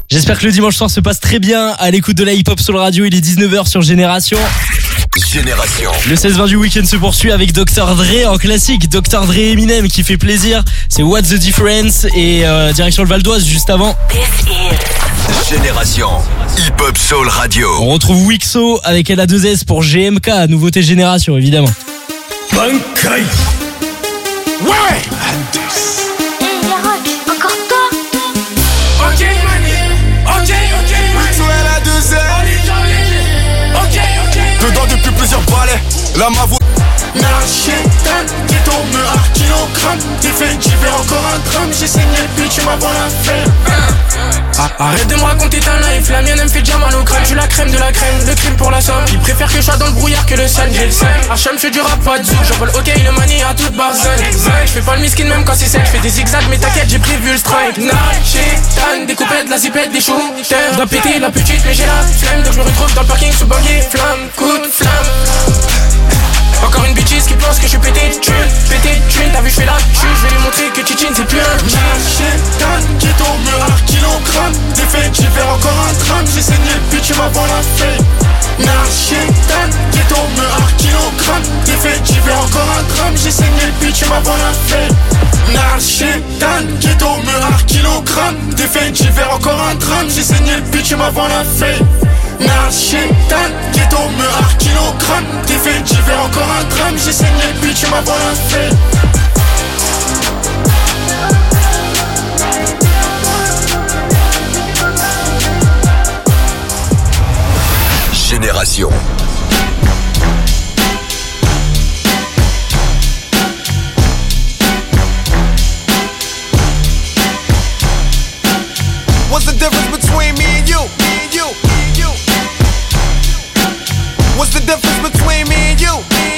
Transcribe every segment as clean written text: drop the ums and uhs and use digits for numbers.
J'espère que le dimanche soir se passe très bien à l'écoute de la hip-hop sur le radio. Il est 19h sur Génération. Le 16-20 du week-end se poursuit avec Dr. Dre en classique. Dr. Dre Eminem qui fait plaisir. C'est What's the Difference et direction le Val d'Oise juste avant. Génération Hip-Hop Soul Radio. On retrouve Wixo avec LA2S pour GMK, nouveauté Génération évidemment. Bankai. Ouais. Hey Yaroc, encore toi? Ok Mani, ok Wixo LA2S. Ok Dedans depuis plusieurs balais. La ma voix. Narchetan, qui tombe à kilogramme. T'es fait, j'y vais encore un drame. J'ai saigné le pitch, tu m'as voir la faire. Arrête de me raconter ta life. La mienne elle me fait déjà mal au crâne. Je suis la crème de la crème, le crime pour la somme. Ils préfèrent que je sois dans le brouillard que le sun. J'ai le 5. Hacham, je fais du rap, pas de zouk. J'envole ok, le mani à toute barzone. Je fais pas le miskin même quand c'est sec. Je fais des zigzags, mais t'inquiète, j'ai prévu le strike. Narchetan, des coupettes, de la zipette, des shooters. Je dois péter la petite, mais j'ai la flemme. Donc je me retrouve dans le parking sous buggy. Flamme, coup de flamme. Encore une bitches qui pense que je suis pété de thune. T'as vu je fais la tue, je vais lui montrer que Tichin c'est plus un Narchetan, qui tombe à kilogramme. Des faits, j'y vais encore un drame. J'ai saigné le pitch, tu m'as voir la feuille. Narchetan, qui tombe à kilogramme. Des faits, j'y vais encore un drame. J'ai saigné le pitch, tu m'as voir la feuille. Narchetan, qui tombe à kilogramme. Des faits, j'y vais encore un drame. J'ai saigné le pitch, tu m'as voir la feuille. Narchetan, qui tombe à kilogramme. T'es fait, j'y vais encore un drame. J'ai saigné le pitch, tu m'as voir la feuille. Génération. What's the difference between me and you? What's the difference between me and you?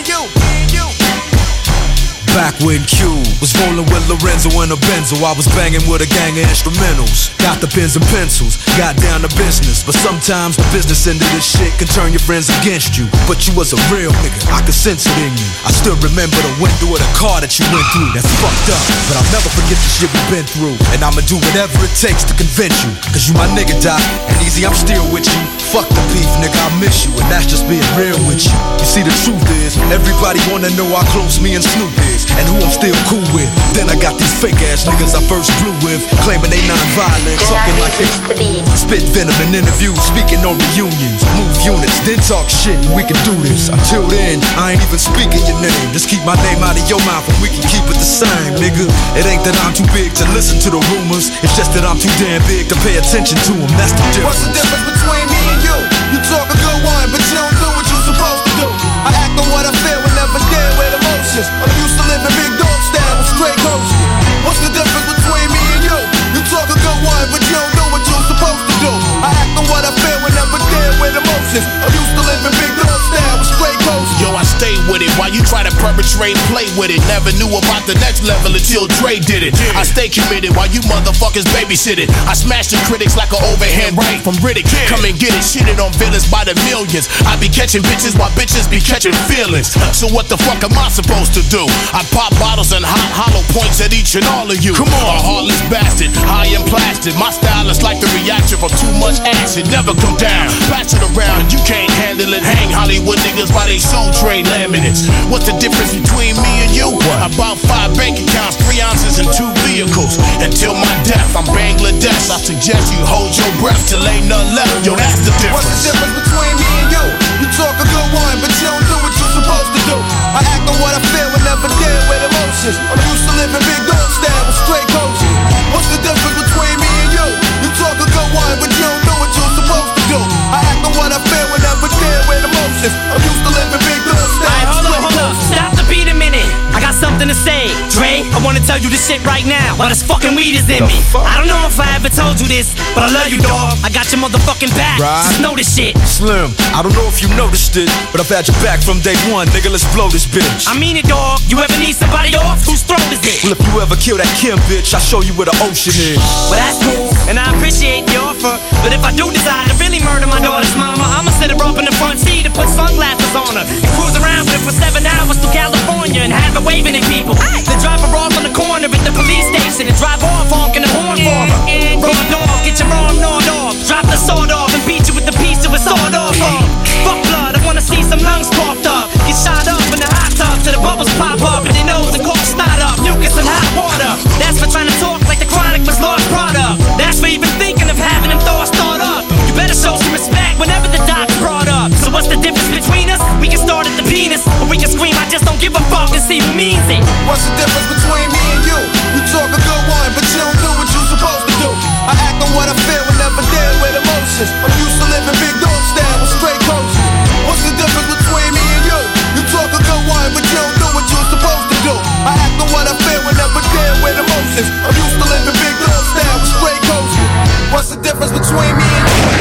Back when Q was rolling with Lorenzo and a Benzo, I was banging with a gang of instrumentals. Got the pens and pencils, got down to business. But sometimes the business end of this shit can turn your friends against you. But you was a real nigga, I could sense it in you. I still remember the window of the car that you went through. That's fucked up, but I'll never forget the shit we've been through. And I'ma do whatever it takes to convince you. Cause you my nigga, Doc, and easy, I'm still with you. Fuck the beef, nigga, I miss you. And that's just being real with you. You see, the truth is, everybody wanna know how close me and Snoop is, and who I'm still cool with. Then I got these fake ass niggas I first blew with, claiming they non-violent, talking like they spit venom in interviews, speaking on reunions, move units, then talk shit, and we can do this. Until then, I ain't even speaking your name. Just keep my name out of your mouth and we can keep it the same, nigga. It ain't that I'm too big to listen to the rumors, it's just that I'm too damn big to pay attention to them. That's the difference. What's the difference between me and you? You talk a good one, but you don't do what you're supposed to do. I act on what I feel and never deal with emotions. I'm used to living big dog style with straight coaches. What's the difference between me and you? You talk a good one, but you don't do what you're supposed to do. I act on what I feel and never deal with emotions. I'm used to living big dog style with straight coaches. Yo, I stay with it while you try to perpetrate and play with it. Never knew about the next level until Dre did it. I stay committed while you motherfuckers babysit it. I smash the critics like an overhand right from Riddick. Come and get it, shitted on villains by the millions. I be catching bitches while bitches be catching feelings. So what the fuck am I supposed to do? I pop bottles and hot hollow points at each and all of you. Come on, a heartless bastard, high and plastic. My style is like the reaction from too much acid. Never come down, pass it around, you can't handle it. Hang Hollywood niggas by they soul trade laminates. What's the difference between me and you? About 5 bank accounts, 3 ounces and 2 vehicles. Until my death, I'm Bangladesh. I suggest you hold your breath till ain't none left. Yo, that's the difference. What's the difference between me and you? You talk a good one, but you don't do what you're supposed to do. I act on what I feel and never deal with emotions. I'm used to living big dog style with straight coaches. What's the difference between me and you? You talk a good one, but you don't do what you're supposed to do. I act on what I feel and never deal with emotions. I'm used to living big dog style. Alright, hold up. Stop the beat a minute. I got something to say. Dre, I wanna tell you this shit right now. While this fucking weed is in me. I don't know if I ever told you this, but I love you, dog. I got your motherfucking back. Right. Just know this shit. Slim, I don't know if you noticed it, but I've had your back from day one, nigga. Let's blow this bitch. I mean it, dog. You ever need somebody off? Whose throat is it? Well, if you ever kill that Kim bitch, I'll show you where the ocean is. Well, that's cool, and I appreciate the offer. But if I do decide to really murder my daughter's mama, I'ma sit her up in the front seat and put sunglasses on her and cruise around with her for 7 hours to California and have her waving at people. Then drop her off on the corner at the police station and drive off honking the horn for her. Raw dog, get your arm gnawed off.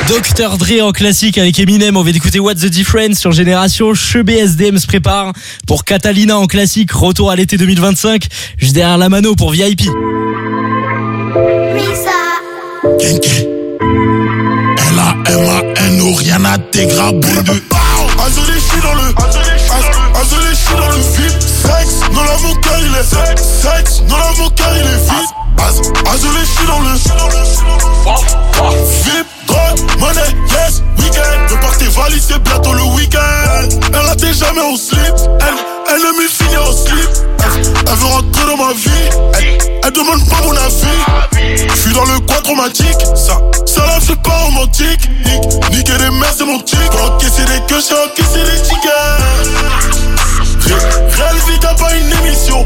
Dr Dre en classique avec Eminem, on vient d'écouter What's the Difference sur Génération. Chebé SDM se prépare pour Catalina en classique, retour à l'été 2025, juste derrière la mano pour VIP. Kinky. L-A-M-A-N-O, rien à dégrader. Azolé chie dans le Azolé chie dans le vide. Sexe, dans l'avocat il est sexe, dans l'avocat il est vide. Azolé chie dans le VIP, drogue, money, yes, week-end. Prépare tes valises, c'est bientôt le week-end. Elle ratait jamais au slip, elle aime me finir au slip. Elle veut rentrer dans ma vie, elle demande pas mon avis. J'suis dans le coin traumatique, ça là c'est pas romantique. Niquer les mères c'est mon tic. Encaisser des queues, j'ai encaissé des tickets. Réel vie t'as pas une émission,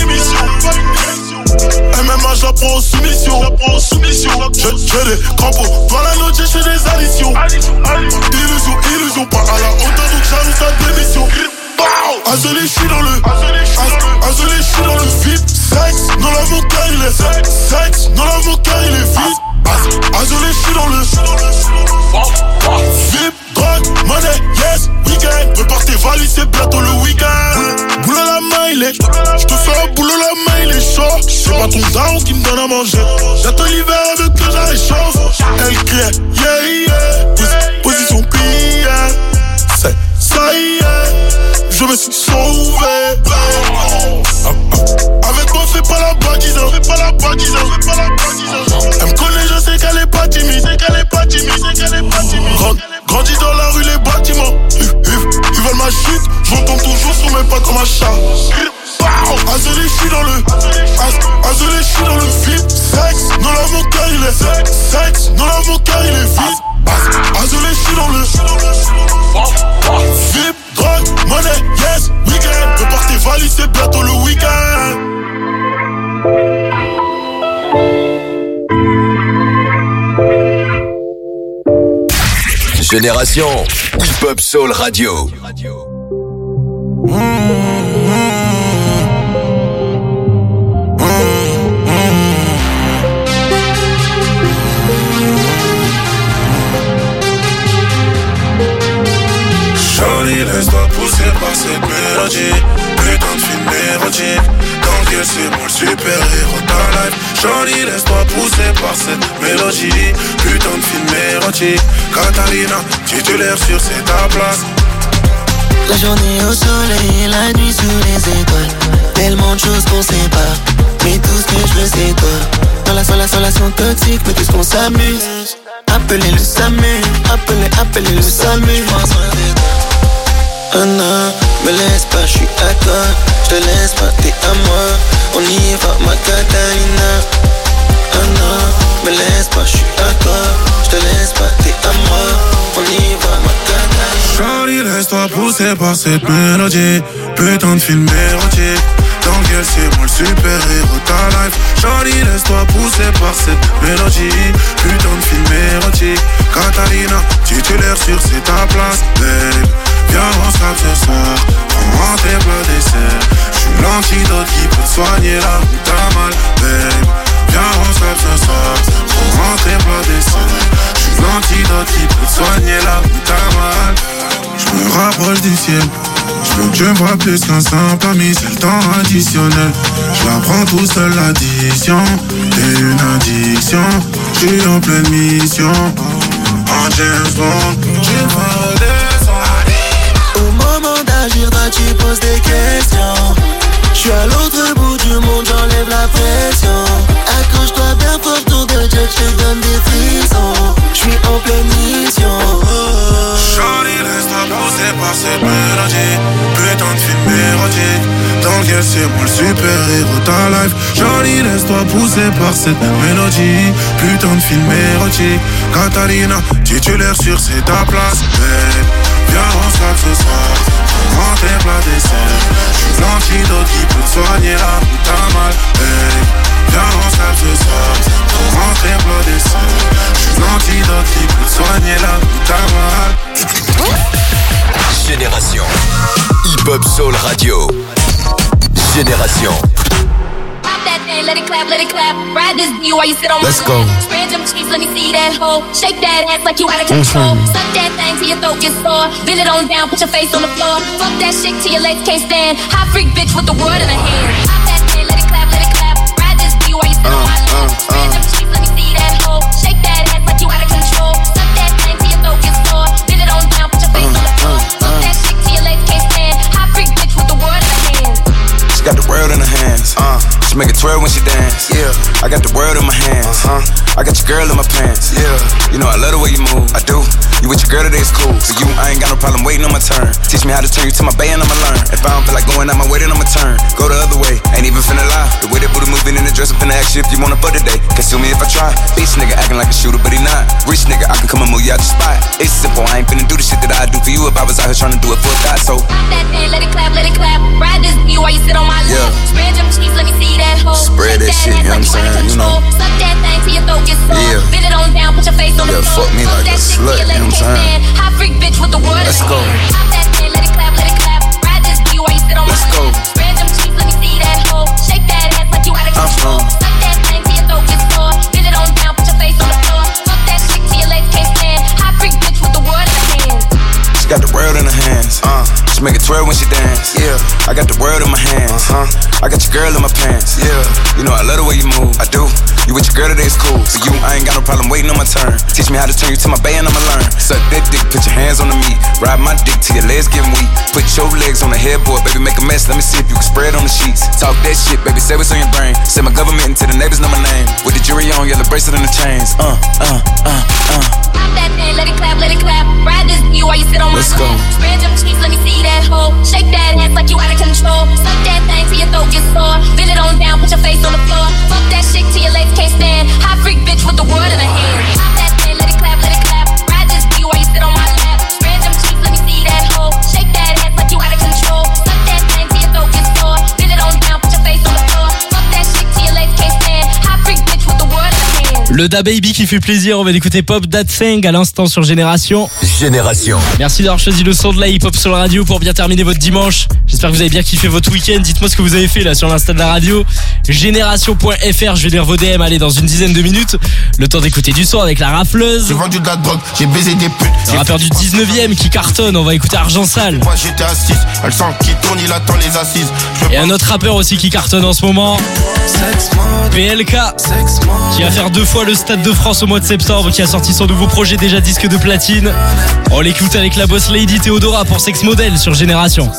MMA j'apprends en soumission, J'ai des crampons, dans la note j'ai des additions. Illusion, pas à la hauteur donc j'annonce la démission. Azolé chie dans le Azolé chie dans le vide. Sexe, dans l'avocat il est sexe, dans l'avocat il est vide. Azolé chie dans le VIP, drogue, money, yes, week-end. Prépare tes valises, c'est bientôt le week-end. Boulot la main il est, j'te fais un boulot la main il est chaud. C'est pas ton daron qui me donne à manger. J'attends l'hiver avec que je réchauffe. Elle crie, yeah, position pliée. C'est ça y est, je me suis sauvé. Avec moi fais pas la badise. Elle me connaît, je sais qu'elle est pas timide. Grandis dans la rue, les bâtiments. Ils veulent ma chute, j'entends toujours sur mes pas comme un chat. Azolé chie dans le Azolé chie dans le vide. Sexe, dans l'avocat il est sexe, dans l'avocat il est vide. Azolé chie dans le VIP, drogue, money, yes, week-end. Prépare tes valises, c'est bientôt le week-end. Génération Hip-Hop Soul Radio. Charlie, laisse-toi pousser par cette mélodie. Putain de film érotique. Tant que c'est moi le super-héros de ta life. Charlie, laisse-toi pousser par cette mélodie. Putain de film érotique. Catalina, titulaire sur c'est ta place. La journée au soleil, la nuit sous les étoiles. Tellement de choses qu'on sait pas, mais tout ce que je veux c'est toi. Dans la relation toxique, mais tout ce qu'on s'amuse. Appelez le SAMU, appelez le SAMU. Non, me laisse pas, je suis à toi. Je te laisse pas, t'es à moi. On y va, ma Catalina. Non, me laisse pas, je suis à toi. Je te laisse pas, t'es à moi. On y va, ma Catalina. Charlie, laisse-toi pousser par cette mélodie. Putain de film érotique. Dans lequel c'est moi le super-héros de ta life. Charlie, laisse-toi pousser par cette mélodie. Putain de film érotique. Catalina, titulaire sur c'est ta place, babe. Viens, on se tape ce soir. Prends-moi tes plats dessert. J'suis l'antidote qui peut soigner là où t'as mal, babe. Viens, on se tape ce soir. Prends-moi tes plats dessert. J'suis l'antidote qui peut soigner là où t'as mal. J'me rapproche du ciel. J'veux que tu me vois plus qu'un simple ami, c'est le temps additionnel. J'la prends tout seul l'addition. T'es une addiction. J'suis en pleine mission. En James Bond. Tu vas redescendre. Au moment d'agir, toi tu poses des questions. J'suis à l'autre bout du monde, j'enlève la pression. Accroche-toi bien fort, tour de jet, j'te donne des frissons. J'suis en pleine mission. Charlie, laisse-toi pousser par cette mélodie. Putain de film érotique. Dans lequel c'est moi le super-héros de ta life. Charlie, laisse-toi pousser par cette mélodie. Putain de film érotique. Catalina, titulaire sur c'est ta place, babe. Viens, on se tape ce soir. Prends tes plats dessert. J'suis l'antidote qui peut te soigner là où t'as mal, babe. Viens, on se tape ce soir. Prends tes plats dessert. J'suis l'antidote qui peut te soigner là où t'as mal. Génération Hip-Hop Soul Radio. Génération thing, let it clap, let it clap. Ride this D while you sit on my Let's go. Spread them cheeks, let me see that hoe. Shake that ass like you out of control. Suck that thing till your throat gets sore. Bend it on down, put your face on the floor. Fuck that shit till your legs can't stand. Hot freak bitch with the world in her hand. Pop that thing, let it clap, let it clap. Ride this D while you sit on my lap. Spread them cheeks, let me see that hoe. Shake that ass like you out of control. Suck that thing till your throat gets sore. Bend it on down, put your face on the floor. Fuck that shit till your legs can't stand. Hot freak bitch with the world in her hand. She got the world in her hands. She make it twirl when she dance. Yeah, I got the world in my hands. I got your girl in my pants. Yeah, you know I love the way you move. I do. You with your girl today is cool. For you, I ain't got no problem waiting on my turn. Teach me how to turn you to my bay and I'ma learn. If I don't feel like going out my way, then I'ma turn. Go the other way, ain't even finna lie. The way that booty moving in the dress, I'm finna ask you if you wanna fuck today. Consume me if I try. Bitch nigga acting like a shooter, but he not. Rich nigga, I can come and move you out the spot. It's simple, I ain't finna do the shit that I do for you if I was out here trying to do it for a guy. So pop that thing, let it clap, let it clap. Ride this D while you sit on my lap. Spread them cheeks, let me see that hoe. Spread that shit, you know what I'm saying? You know. Suck that thing till your throat gets sore. Yeah. Bend it on down, put your face on the floor. Fuck me like a slut, you know what I'm saying? Hot freak bitch with the world in Let's her go. hand. Pop that thing, let it clap, let it clap. Ride this D while you sit on my Let's go. lap. Spread them cheeks, let me see that hoe. Shake that ass like you out of control. Suck that thing till your throat gets sore. Bend it on down, put your face on the floor. Fuck that shit till your legs can't stand. Hot freak bitch with the world in her hand. she got the world in her hands. She make it twirl when she dance. Yeah, I got the world in my hands. I got your girl in my pants. Yeah, you know I love the way you move. I do. You with your girl today is cool. For you, I ain't got no problem waiting on my turn. Teach me how to turn you to my bay and I'ma learn. Suck that dick, put your hands on the meat. Ride my dick till your legs get weak. Put your legs on the headboard, baby, make a mess. Let me see if you can spread on the sheets. Talk that shit, baby, say what's on your brain. Say my government until the neighbors know my name. With the jury on, yellow bracelet and the chains. Pop that thing, let it clap, let it clap. Ride this D while you sit on my Let's go. lap. Spread them cheeks, let me see that hoe. Shake that ass like you out of control. Suck that thing till your throat gets sore. Bend it on down, put your face on the floor. Fuck that shit till your legs can't stand. Hot freak bitch with the world in her hand. Pop that thing, let it clap, let it clap. Ride this D while you sit on my lap. Spread them cheeks, let me see that hoe. Shake that ass like you out of control. Suck that thing till your throat gets sore. Bend it on down, put your face on the floor. Fuck that shit till your legs can't stand. Hot freak bitch with the world in her hand. Le Da Baby qui fait plaisir, on va écouter Pop That Thing à l'instant sur Génération. Génération. Merci d'avoir choisi le son de la hip-hop sur la radio pour bien terminer votre dimanche. J'espère que vous avez bien kiffé votre week-end. Dites-moi ce que vous avez fait là sur l'Insta de la radio. Génération.fr, je vais lire vos DM, allez, dans une dizaine de minutes. Le temps d'écouter du son avec la rafleuse. J'ai vendu de la drogue, j'ai baisé des putes. Le rappeur du 19ème qui cartonne, on va écouter Argent Sale. Moi j'étais assis, elle sent qui tourne, il attend les assises. Et un autre rappeur aussi qui cartonne en ce moment, PLK, qui va faire 2 fois le Stade de France au mois de septembre, qui a sorti son nouveau projet déjà disque de platine. On l'écoute avec la boss Lady Théodora pour Sex Model sur Génération.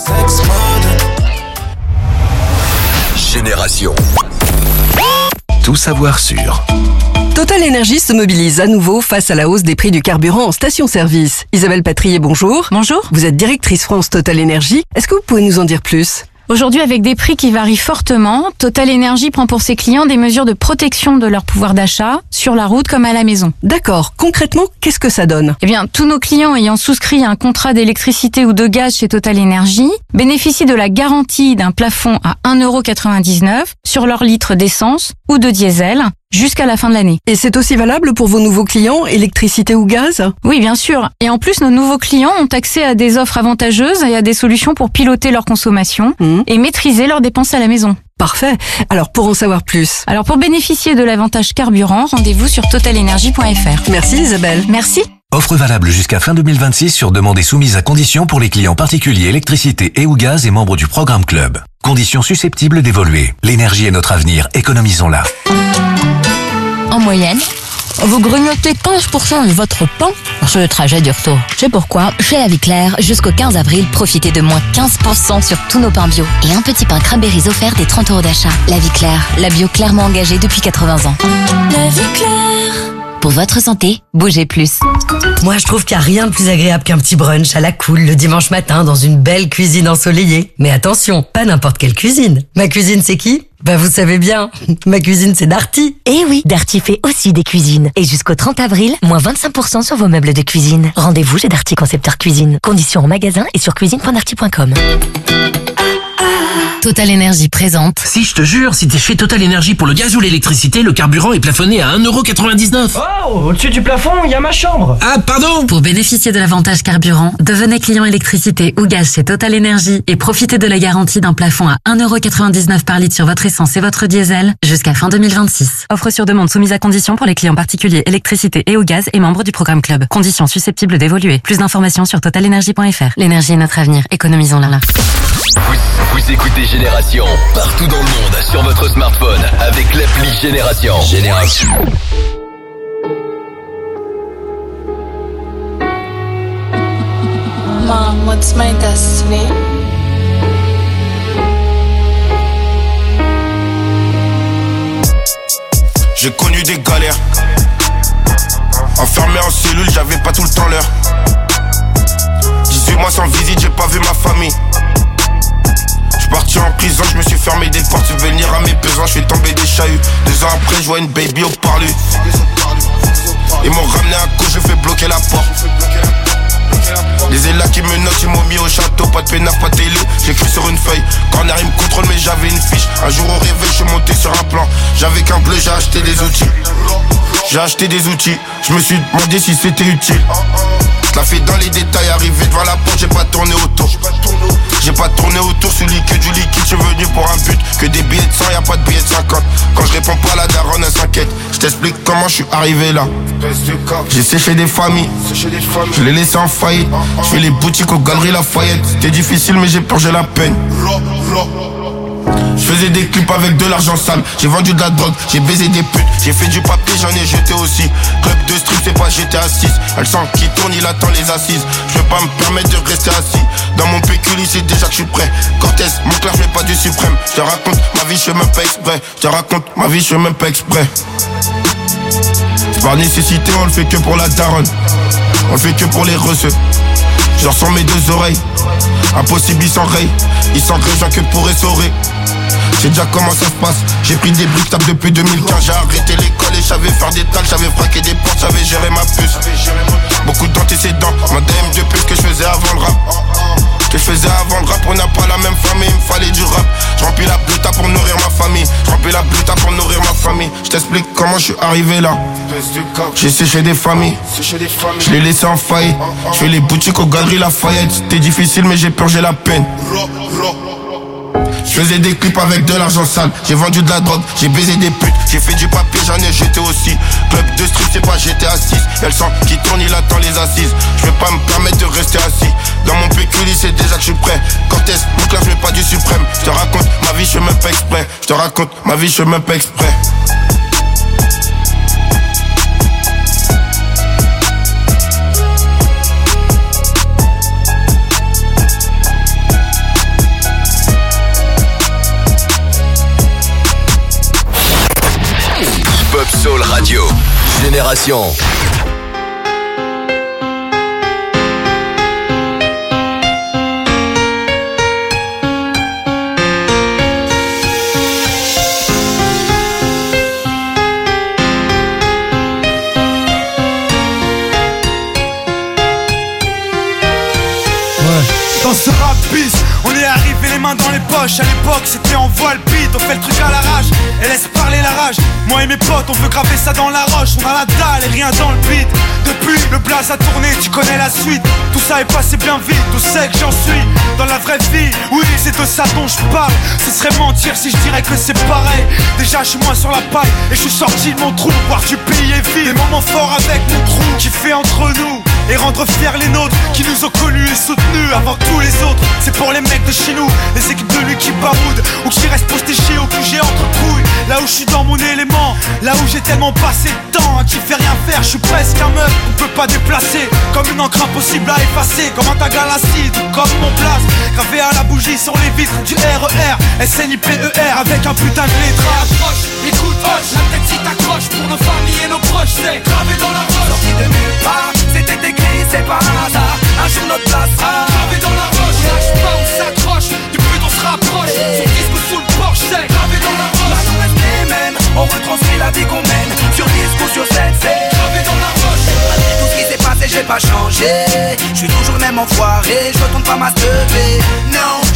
Génération. Tout savoir sur. Total Energy se mobilise à nouveau face à la hausse des prix du carburant en station-service. Isabelle Patrier, bonjour. Bonjour. Vous êtes directrice France Total Energy. Est-ce que vous pouvez nous en dire plus ? Aujourd'hui, avec des prix qui varient fortement, Total Energy prend pour ses clients des mesures de protection de leur pouvoir d'achat, sur la route comme à la maison. D'accord. Concrètement, qu'est-ce que ça donne ? Eh bien, tous nos clients ayant souscrit un contrat d'électricité ou de gaz chez Total Energy bénéficient de la garantie d'un plafond à 1,99€ sur leur litre d'essence ou de diesel jusqu'à la fin de l'année. Et c'est aussi valable pour vos nouveaux clients, électricité ou gaz ? Oui, bien sûr. Et en plus, nos nouveaux clients ont accès à des offres avantageuses et à des solutions pour piloter leur consommation et maîtriser leurs dépenses à la maison. Parfait. Alors, pour en savoir plus. Alors, pour bénéficier de l'avantage carburant, rendez-vous sur totalenergy.fr. Merci Isabelle. Merci. Offre valable jusqu'à fin 2026 sur demande et soumise à conditions pour les clients particuliers électricité et ou gaz et membres du programme Club. Conditions susceptibles d'évoluer. L'énergie est notre avenir, économisons-la. En moyenne, vous grignotez 15% de votre pain sur le trajet du retour. C'est pourquoi, chez La Vie Claire, jusqu'au 15 avril, profitez de moins 15% sur tous nos pains bio. Et un petit pain Cranberries offert des 30€ d'achat. La Vie Claire, la bio clairement engagée depuis 80 ans. La Vie Claire. Pour votre santé, bougez plus. Moi, je trouve qu'il n'y a rien de plus agréable qu'un petit brunch à la cool le dimanche matin dans une belle cuisine ensoleillée. Mais attention, pas n'importe quelle cuisine. Ma cuisine, c'est qui ? Bah, vous savez bien. Ma cuisine, c'est Darty. Eh oui, Darty fait aussi des cuisines. Et jusqu'au 30 avril, moins 25% sur vos meubles de cuisine. Rendez-vous chez Darty Concepteur Cuisine. Conditions en magasin et sur cuisine.darty.com. Total Énergie présente. Si, je te jure, si t'es chez Total Énergie pour le gaz ou l'électricité, le carburant est plafonné à 1,99€. Oh, au-dessus du plafond, il y a ma chambre. Ah, pardon. Pour bénéficier de l'avantage carburant, devenez client électricité ou gaz chez Total Énergie et profitez de la garantie d'un plafond à 1,99€ par litre sur votre essence et votre diesel jusqu'à fin 2026. Offre sur demande soumise à condition pour les clients particuliers électricité et ou gaz et membres du programme Club. Conditions susceptibles d'évoluer. Plus d'informations sur totalenergie.fr. L'énergie est notre avenir. Économisons-la. Vous écoutez Génération partout dans le monde sur votre smartphone avec l'appli Génération. Mom, what's my destiny? J'ai connu des galères. Enfermé en cellule, j'avais pas tout le temps l'heure. 18 mois sans visite, j'ai pas vu ma famille. J'suis parti en prison, j'me suis fermé des portes. Subvenir à mes besoins, j'fais tomber des chahuts. 2 ans après, j'vois une baby au parlu. Ils m'ont ramené à cause, j'ai fait bloquer la porte. Les élats qui me notent, ils m'ont mis au château. Pas de peinard, pas de télé, j'écris sur une feuille. Corner, ils me contrôlent, mais j'avais une fiche. Un jour au réveil, j'suis monté sur un plan. J'avais qu'un bleu, j'ai acheté des outils. Je me suis demandé si c'était utile. Je la fais dans les détails, arrivé devant la porte, j'ai pas tourné autour. Celui que du liquide, j'suis venu pour un but. Que des billets de 100, y'a pas de billets de 50. Quand je réponds pas, la daronne elle s'inquiète. Je t'explique comment je suis arrivé là. J'ai séché des familles, je les laissé en faillite. Je fais les boutiques aux Galeries Lafayette. C'était difficile mais j'ai purgé la peine. Je faisais des clips avec de l'argent sale. J'ai vendu de la drogue, j'ai baisé des putes. J'ai fait du papier, j'en ai jeté aussi. Club de street, c'est pas GTA 6. Elle sent qui tourne, il attend les assises. Je peux pas me permettre de rester assis. Dans mon pécule, c'est déjà que je suis prêt. Cortez, mon clair, je mets pas du suprême. Je te raconte ma vie, je fais même pas exprès. C'est par nécessité, on le fait que pour la daronne. On le fait que pour les receux. Je leur sens mes 2 oreilles. Impossible, ils s'enrayent. Ils s'engrègent que pour essorer. J'ai déjà comment ça se passe. J'ai pris des briques tables depuis 2015. J'ai arrêté l'école et j'avais faire des tâches. J'avais fraqué des portes, j'avais géré ma puce. Beaucoup d'antécédents. Ma DM de plus que je faisais avant le rap. On n'a pas la même famille, il me fallait du rap. Je remplis la bluta pour nourrir ma famille. Je t'explique comment je suis arrivé là. J'ai séché des familles, je les laissé en faillite. Je fais les boutiques aux Galeries Lafayette. C'était difficile mais j'ai purgé la peine. Je faisais des clips avec de l'argent sale. J'ai vendu de la drogue, j'ai baisé des putes. J'ai fait du papier, j'en ai jeté aussi. Club de street, c'est pas GTA 6. Elle sent qui tourne, il attend les assises. Je peux pas me permettre de rester assis. Dans mon pécule, c'est déjà que je suis prêt. Cortez, mon clair, je mets pas du suprême. Je te raconte ma vie, je fais même pas exprès. Pop Soul Radio, Génération. Dans ce rap bis, on est arrivé les mains dans les poches. À l'époque c'était en voile beat, on fait le truc à l'arrache et laisse parler la rage. Moi et mes potes on veut graver ça dans la roche. On a la dalle et rien dans le beat. Depuis le blaze a tourné, tu connais la suite. Tout ça est passé bien vite, tout sait que j'en suis dans la vraie vie, oui c'est de ça dont je parle. Ce serait mentir si je dirais que c'est pareil. Déjà je suis moins sur la paille et je suis sorti de mon trou. Voir du pays est vide, des moments forts avec mon crew qui fait entre nous et rendre fiers les nôtres qui nous ont connus et soutenus avant tous les autres. C'est pour les mecs de chez nous, les équipes de lui qui baroudent ou qui restent postéchés au QG entre couilles. Là où je suis dans mon élément, là où j'ai tellement passé de temps à qui fait rien faire. Je suis presque un meuf qu'on peut pas déplacer, comme une encre impossible à effacer, comme un tag à l'acide ou comme mon place gravé à la bougie sur les vitres du RER SNIPER avec un putain de lettrage. Écoute, hoche, la tête si t'accroches pour nos familles et nos proches, c'est gravé dans la roche. Sorti de nulle part, c'était écrit, c'est pas un hasard. Un jour notre place sera gravé dans la roche. On lâche pas, on s'accroche, du but on se rapproche. Sur disque ou sous le porche, c'est gravé dans la roche. Là on reste les mêmes, on retranscrit la vie qu'on mène. Sur disque ou sur scène, c'est gravé dans la roche. Malgré tout ce qui s'est passé, j'ai pas changé. Je suis toujours le même enfoiré, je retourne pas ma lever. Non,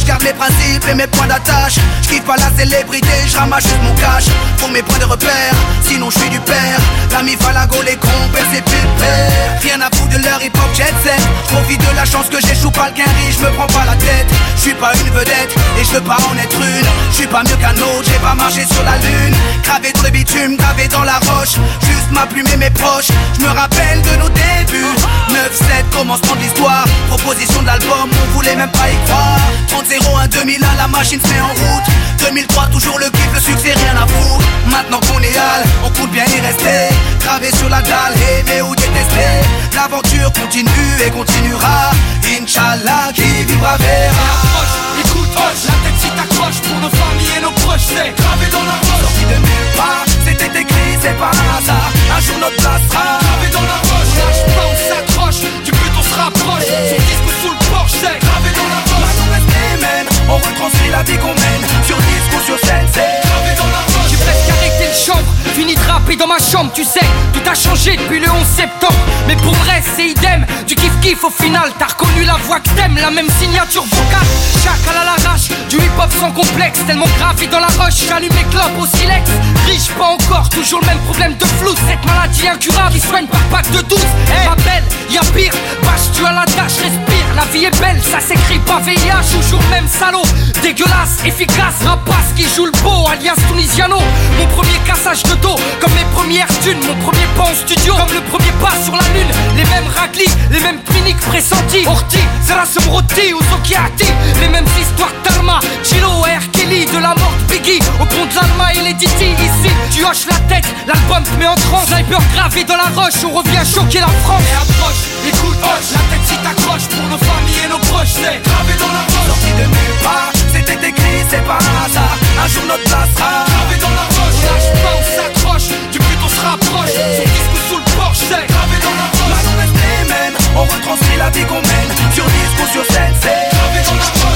je garde mes principes et mes points d'attache. Je kiffe pas la célébrité, je ramasse juste mon cash pour mes points de repère, sinon je suis du père. L'ami Falago, les compères, c'est pépère. Rien à foutre de leur hip-hop jet set. Profite de la chance que j'échoue pas le quinri, je me prends pas la tête. Je suis pas une vedette et je veux pas en être une. Je suis pas mieux qu'un autre, j'ai pas marché sur la lune. Gravé dans le bitume, gravé dans la roche. Juste ma plume et mes proches, je me rappelle de nos débuts. 9-7, commencement de l'histoire. Proposition de l'album, on voulait même pas y croire. 30-01, 2001, la machine se met en route. 2003, toujours le kiff, le succès, rien à foutre. Maintenant qu'on est hal, on compte bien y rester. Gravé sur la dalle, aimer ou détester. L'aventure continue et continuera. Inch'Allah, qui vivra verra. Écoute, hoche, la tête si t'accroches. Pour nos familles et nos proches, c'est gravé dans la roche. Sorti de nulle part, c'était écrit, c'est pas un hasard. Un jour notre place sera gravé dans la roche. Lâche pas, on s'accroche, du but on se rapproche. Son disque sous le porche, c'est gravé dans la roche. Maintenant reste les mêmes, on retranscrit la vie qu'on mène. Sur disque ou sur scène, c'est gravé dans la roche. J'ai presque arrêté le chambre, fini de rapper dans ma chambre. Tu sais, tout a changé depuis le 11 septembre. Mais pour le reste, c'est idem, du kiff-kiff au final. T'as reconnu la voix que t'aimes, la même signature vocale. Chacal à l'arrache, du hip-hop sans complexe. Tellement gravé dans la roche, j'allume mes clopes au silex. Riche pas encore, toujours le même problème de flou. Cette maladie incurable qui soigne par pack de 12. Ma belle, y'a pire, bâche tu à la tâche, respire. La vie est belle, ça s'écrit pas VIH. Toujours le même salaud, dégueulasse, efficace. Rapace qui joue le beau, alias Tunisiano. Mon premier cassage de dos, comme mes premières thunes. Mon premier pas en studio, comme le premier pas sur la lune. Les mêmes raclis, les mêmes cliniques pressentis. Orti, Zerasum Roti ou Zokiati. Les mêmes histoires d'Alma, Chilo et R. Kelly. De la mort de Biggie, au pont de l'Alma et les Diti. Ici, tu hoches la tête, l'album te met en transe. Sniper gravé dans la roche, on revient choquer la France. Et approche, écoute, hoche, la tête si t'accroches. Pour nos familles et nos proches, c'est gravé dans la roche. Sorti de nulle part, c'était écrit, c'est pas un hasard. Un jour notre place sera gravé dans la roche. Lâche pas, on s'accroche, du but on se rapproche. Son disque sous le porche, c'est gravé dans la roche. Maintenant reste les mêmes, on retranscrit la vie qu'on mène. Sur disque ou sur scène, c'est gravé dans la roche.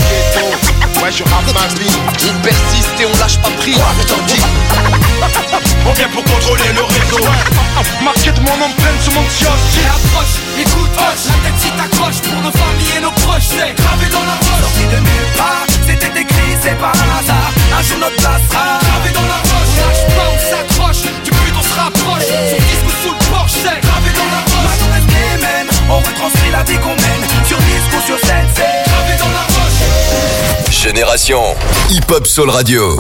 Ouais, je rappe ma vie, on persiste et on lâche pas prise. On vient pour contrôler le réseau. Marquer de mon empreinte sur mon kiosque. Et approche, écoute, hoche, la tête si t'accroches. Pour nos familles et nos proches, c'est gravé dans la roche. Sorti de nulle part, c'était écrit, c'est pas un hasard. Un jour notre place sera gravé dans la roche. Lâche pas, on s'accroche, du but on se rapproche. Son disque sous le porche, c'est gravé dans la roche. Maintenant reste les mêmes, on retranscrit la vie qu'on mène. Sur disque ou sur scène, c'est gravé dans la roche. Génération Hip Hop Soul Radio.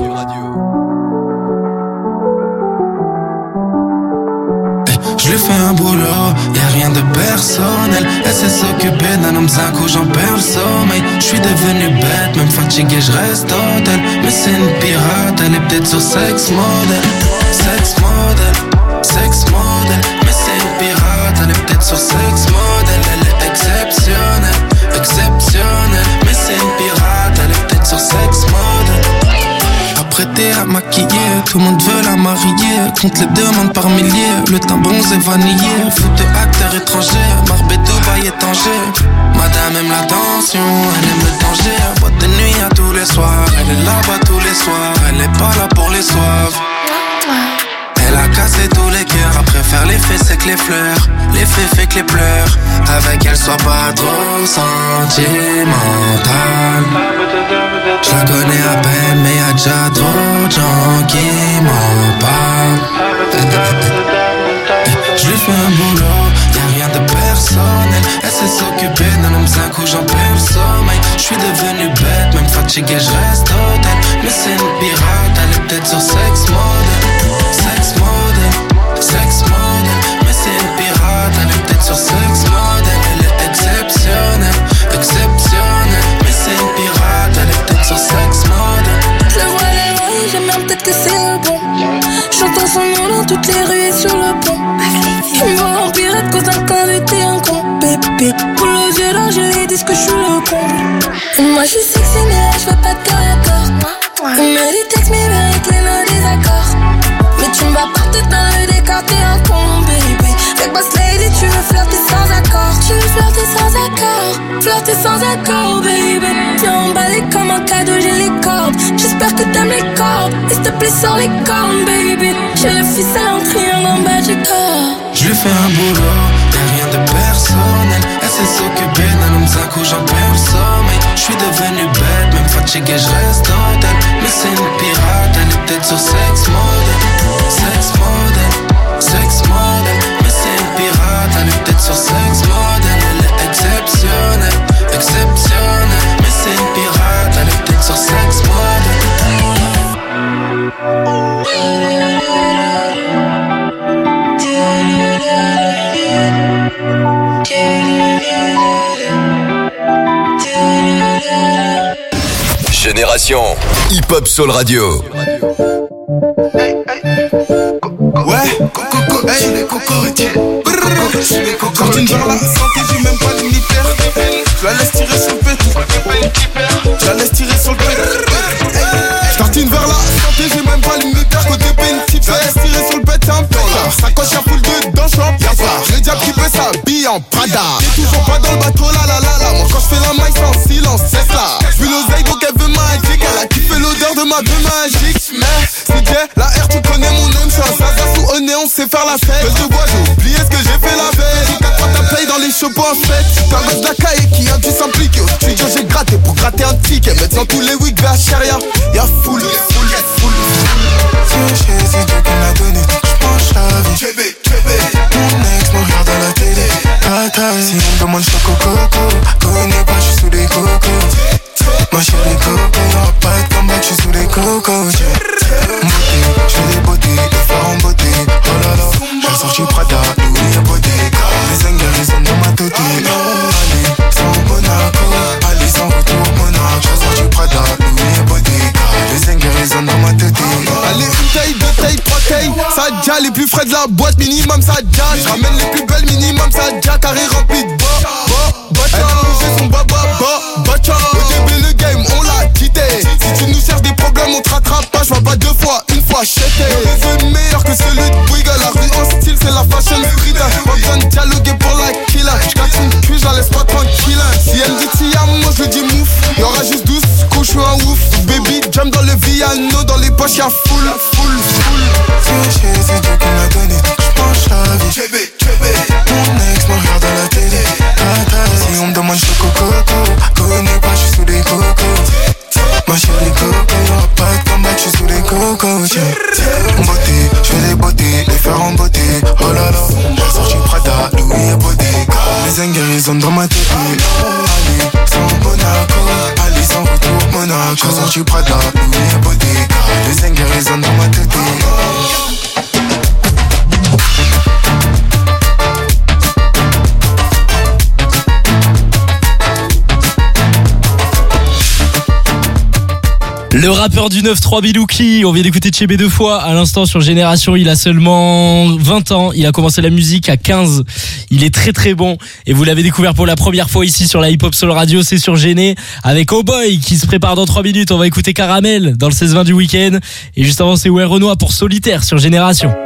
Je lui fais un boulot, y'a rien de personnel. Elle sait s'occuper d'un homme zinco, j'en perds le sommeil. Je suis devenu bête, même fatigué, je reste hôtel. Mais c'est une pirate, elle est peut-être sur sex model. Sex model, sex model. Mais c'est une pirate, elle est peut-être sur sex model. Elle est exceptionnelle, exceptionnelle. Mais c'est une pirate, elle est peut-être sur sex model. Apprêtée à maquiller, tout le monde veut la marier. Compte les demandes par milliers, le teint bronzé vanillé. Foot de acteur étranger, Marbet, Dubaï et Tanger. Madame aime l'attention, elle aime le danger. Boîte de nuit à tous les soirs, elle est là-bas tous les soirs. Elle est pas là pour les soives. Elle a cassé tous les cœurs, après faire l'effet c'est que les fleurs. L'effet fait que les pleurs, avec elle soit pas trop sentimentale. Je la connais à peine mais y'a déjà trop de gens qui m'en parlent. Je lui fais un boulot, y'a rien de personnel. Elle sait s'occuper d'un homme zinco, j'en perds le sommeil. Je suis devenu bête, même fatigué, je reste hôtel. Mais c'est une pirate, elle est peut-être sur sex model. Sex model, sex model. Mais c'est une pirate, elle est peut-être sur sex model. Elle est exceptionnelle, exceptionnelle. Mais c'est une pirate, elle est peut-être sur sex model. Je le vois les rues, j'aime bien, peut-être que c'est le bon. J'entends son nom dans toutes les rues et sur le pont. Je me vois en pirate cause d'un t'inviter un con. Bébé, pour les yeux là, je lui dis que je suis le con. Moi je suis sexy mais je veux pas de corps à corps. Il me dit texte mais avec les nos désaccords. Mais tu me vas partout dans le décor, t'es un con baby. Fait boss lady, tu veux flirter sans accord. Tu veux flirter sans accord, flirter sans accord baby. T'es emballé comme un cadeau, j'ai les cordes. J'espère que t'aimes les cordes, et s'il te plaît sors les cornes baby. J'ai le ficelle en triangle en bas du corps. Je lui fais un boulot, y'a rien de personnel. Elle c'est s'occuper d'un homme, d'un coup j'en perds le sommeil. J'suis devenu bête, même fatigué, j'reste d'hôtel. Mais c'est une pirate, elle est peut-être sur sex model. Sex model, sex model. Mais c'est une pirate, elle est peut-être sur sex model. Elle est exceptionnelle, exceptionnelle. Mais c'est une pirate, elle est peut-être sur sex model. Génération Hip-Hop Soul Radio. Ouais, coco, hey, les cocotiers. Quand tu vers la santé, j'ai même pas l'unitaire. Je la laisse tirer sur le pet. Je la laisse tirer sur le pet. Je tartine vers la santé, j'ai même pas l'unitaire. Côté pénitif, je la laisse tirer sur le pet. C'est un peu là. Ça coche à full de dans shop. Y'a pas, j'ai déjà qui peut s'habiller en Prada. T'es toujours pas dans le bateau, là là là là. Moi quand je fais la maille, c'est en silence, c'est ça. J'veux l'oseille, donc elle veut magique. Elle a kiffé l'odeur de ma bœuf magique. Mais c'est Jay, la R, tu connais mon nom. Je suis un sasa sous au nez, on sait faire la fête. Je te vois, j'ai oublié ce que j'ai fait la veille. J'ai 4 fois ta paye dans les chapeaux en fête. T'as un gosse d'Akaï qui a dû s'impliquer. Au studio, j'ai gratté pour gratter un ticket. Maintenant tous les wigs vers Sharia. Y'a full. Si c'est Dieu qui me l'a donné, j'penche la vie. Mon ex me regarde à la télé. Si on me demande j'suis coco, connais pas, j'suis sous les cocos. Ma chérie coco, y'aura pas de comeback, j'suis sous les cocos. Beauté, j'fais des beautés, des fleurs en beauté. Oh là là, j'ai sorti Prada, Louis et Bottega. Les zingers, ils sont dans ma tête. Allez, sans Monaco, allez, sans retour Monaco. J'ai sorti Prada, Louis et Bottega. Les zingers, ils sont dans ma tête. Allez, une taille, deux tailles, trois tailles. Ça déjà les plus frais de la boîte, minimum ça déjà. J'ramène les plus belles, minimum ça déjà. Carré rempli de bas. Elle a bougé son bacha. Au début le game, on l'a quitté. Si tu nous cherches des problèmes, on te rattrape pas. J'vois pas deux fois, une fois chété. Le jeu meilleur que celui de Wiggle. La rue en style, c'est la fashion street. Pas besoin de dialoguer pour la killer. J'casse une cuisse, j'la laisse pas tranquille. Si elle dit Tia, moi je dis mouf. Y'aura juste 12 couches, j'suis un ouf. Baby, jump dans le Viano, dans les poches y'a full. C'est Dieu qui me l'a donné, j'penche la vie. Mon ex me regarde à la télé. Si on me demande j'suis coco, connais pas, j'suis sous les cocos. Ma chérie coco, y'aura pas de comeback, j'suis sous les cocos. En beauté, j'fais des beautés, les fleurs en beauté. Oh là là, j'ai sorti Prada, Louis et Bottega. Les zingers, ils ont dans ma tête. Allez, sans Monaco, allez, sans retour Monaco. J'ai sorti Prada, Louis et Bottega. Les zingers, ils ont dans ma tête. Le rappeur du 9-3 Bilouki, on vient d'écouter Chébé deux fois à l'instant sur Génération, il a seulement 20 ans, il a commencé la musique à 15, il est très très bon et vous l'avez découvert pour la première fois ici sur la Hip Hop Soul Radio, c'est sur Géné avec Oh Boy qui se prépare dans 3 minutes, on va écouter Caramel dans le 16-20 du week-end et juste avant c'est Ouais Renoir pour Solitaire sur Génération.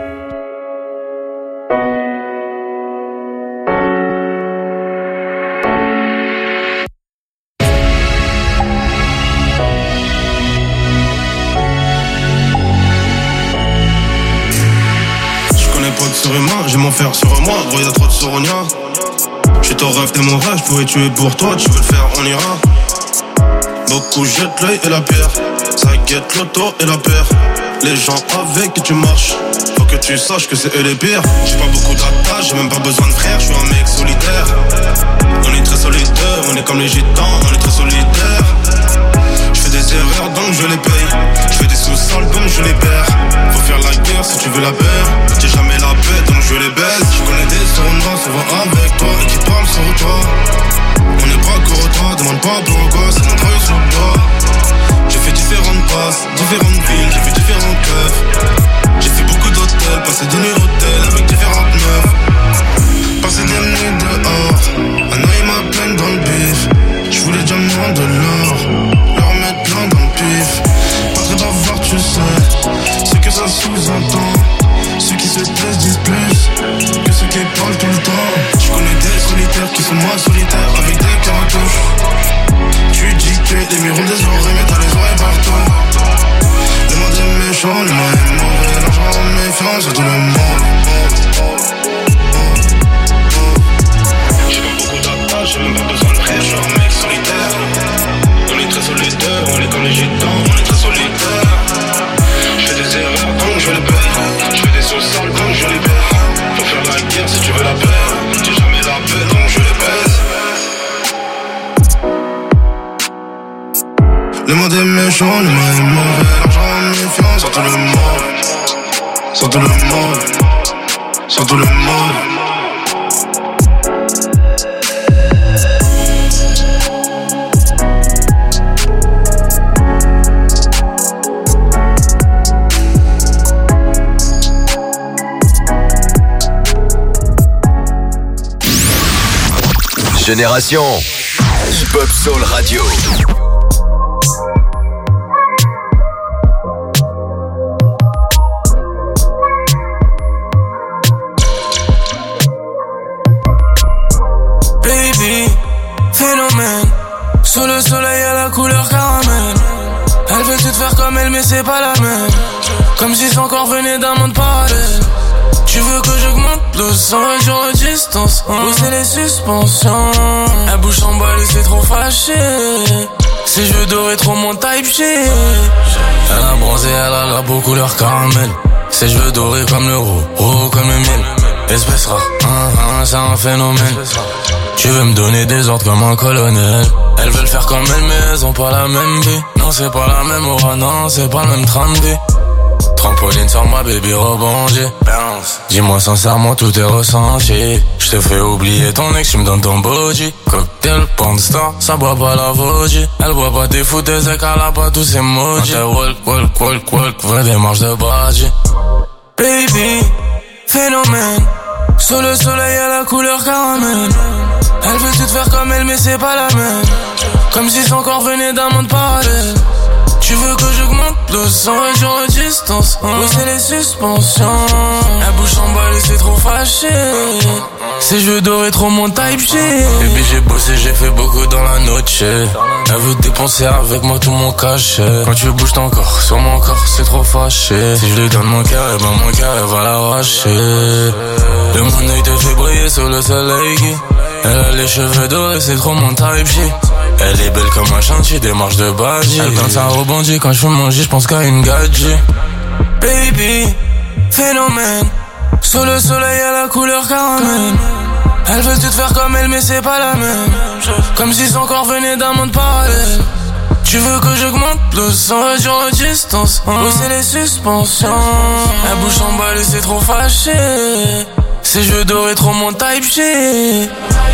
Je vais m'en faire sur moi, gros y'a trop de sourogna. J'suis ton rêve, t'es mon rêve, j'pourrais tuer pour toi, tu veux le faire, on ira. Beaucoup jettent l'œil et la pierre, ça guette l'auto et la paire. Les gens avec qui tu marches, faut que tu saches que c'est eux les pires. J'ai pas beaucoup d'attaches, j'ai même pas besoin de frères, j'suis un mec solitaire. On est très solidaires, on est comme les gitans, on est très solidaires. J'fais des erreurs donc je les paye, j'fais des sous-sols donc je les perds. Faut faire la guerre si tu veux la paix, j'ai jamais la paix donc je les baisse. J'connais des sournois souvent avec toi et qui parlent sur toi. On est pas qu'au toi, demande pas pourquoi, c'est mon truc sur toi. J'ai fait différentes passes, différentes villes, j'ai fait différents keufs. J'ai fait beaucoup d'hôtels, passé des nuits d'hôtel avec différentes meufs. Passé des nuits dehors, un œil m'a peine dans le bif. J'voulais diamant de l'or, leur mettre plein dans le pif. Pas très bavard tu sais, ce que ça sous-entend. Ceux qui se taisent disent plus que ceux qui parlent tout le temps. J'connais des solitaires qui sont moins solitaires avec des cartouches. Tu dis que les murs ont des oreilles mais t'as les oreilles partout. Le monde est méchant, le monde est mauvais, l'argent en méfiance à tout le monde. J'ai pas beaucoup d'attaches, passion, l'humain est mauvais. L'argent méfiant sur tout le monde. Sur tout le monde. Sur tout le monde. Génération Hip-Hop Soul Radio. Baby, phénomène. Sous le soleil à la couleur caramel. Elle veut tout faire comme elle mais c'est pas la même. Comme si son corps venait d'un monde parallèle. Tu veux que j'augmente le son et je redistance. Pousser les suspensions. Elle bouge en balle et c'est trop fâché. Ses cheveux dorés trop mon type shit. Elle a bronzé, elle a la peau couleur caramel. Ses cheveux dorés comme le roux comme le miel. Espèce rare, c'est un phénomène. Tu veux me donner des ordres comme un colonel. Elles veulent faire comme elles mais elles ont pas la même vie. Non c'est pas la même aura, non c'est pas le même train de vie. Trampoline sur moi, baby, rebondis. Bounce. Dis-moi sincèrement, tout est ressenti. Je te fais oublier ton ex, tu me donnes ton body. Cocktail, pornstar, ça boit pas la vodka. Elle boit pas tes foutaises, elle a pas tous ces emojis. Walk, vraie démarche de body. Baby, phénomène. Sous le soleil à la couleur caramel. Elle veut tout faire comme elle, mais c'est pas la même. Comme si son corps venait d'un monde parallèle. Tu veux que j'augmente le son et je redistance. Pousser les suspensions. Elle bouge en balle et c'est trop fâché. Ses cheveux dorés trop mon type shit. Baby j'ai bossé, j'ai fait beaucoup dans la noche. Elle veut dépenser avec moi tout mon cachet. Quand tu bouges ton corps sur mon corps c'est trop fâché. Si je lui donne mon cœur, et ben mon cœur elle va l'arracher. Le mon œil te fait briller sous le soleil. Elle a les cheveux dorés, c'est trop mon type shit. Elle est belle comme un chantier, démarche de badge. Elle quand ça rebondit, quand je fume mon J, j'pense qu'à une gadget. Baby, phénomène. Sous le soleil à la couleur caramel. Elle veut tout faire comme elle mais c'est pas la même. Comme si son corps venait d'un monde parallèle. Tu veux que j'augmente le son et je redistance. Pousser les suspensions. Elle bouge en balle et c'est trop fâché. Ses cheveux dorés trop mon type shit.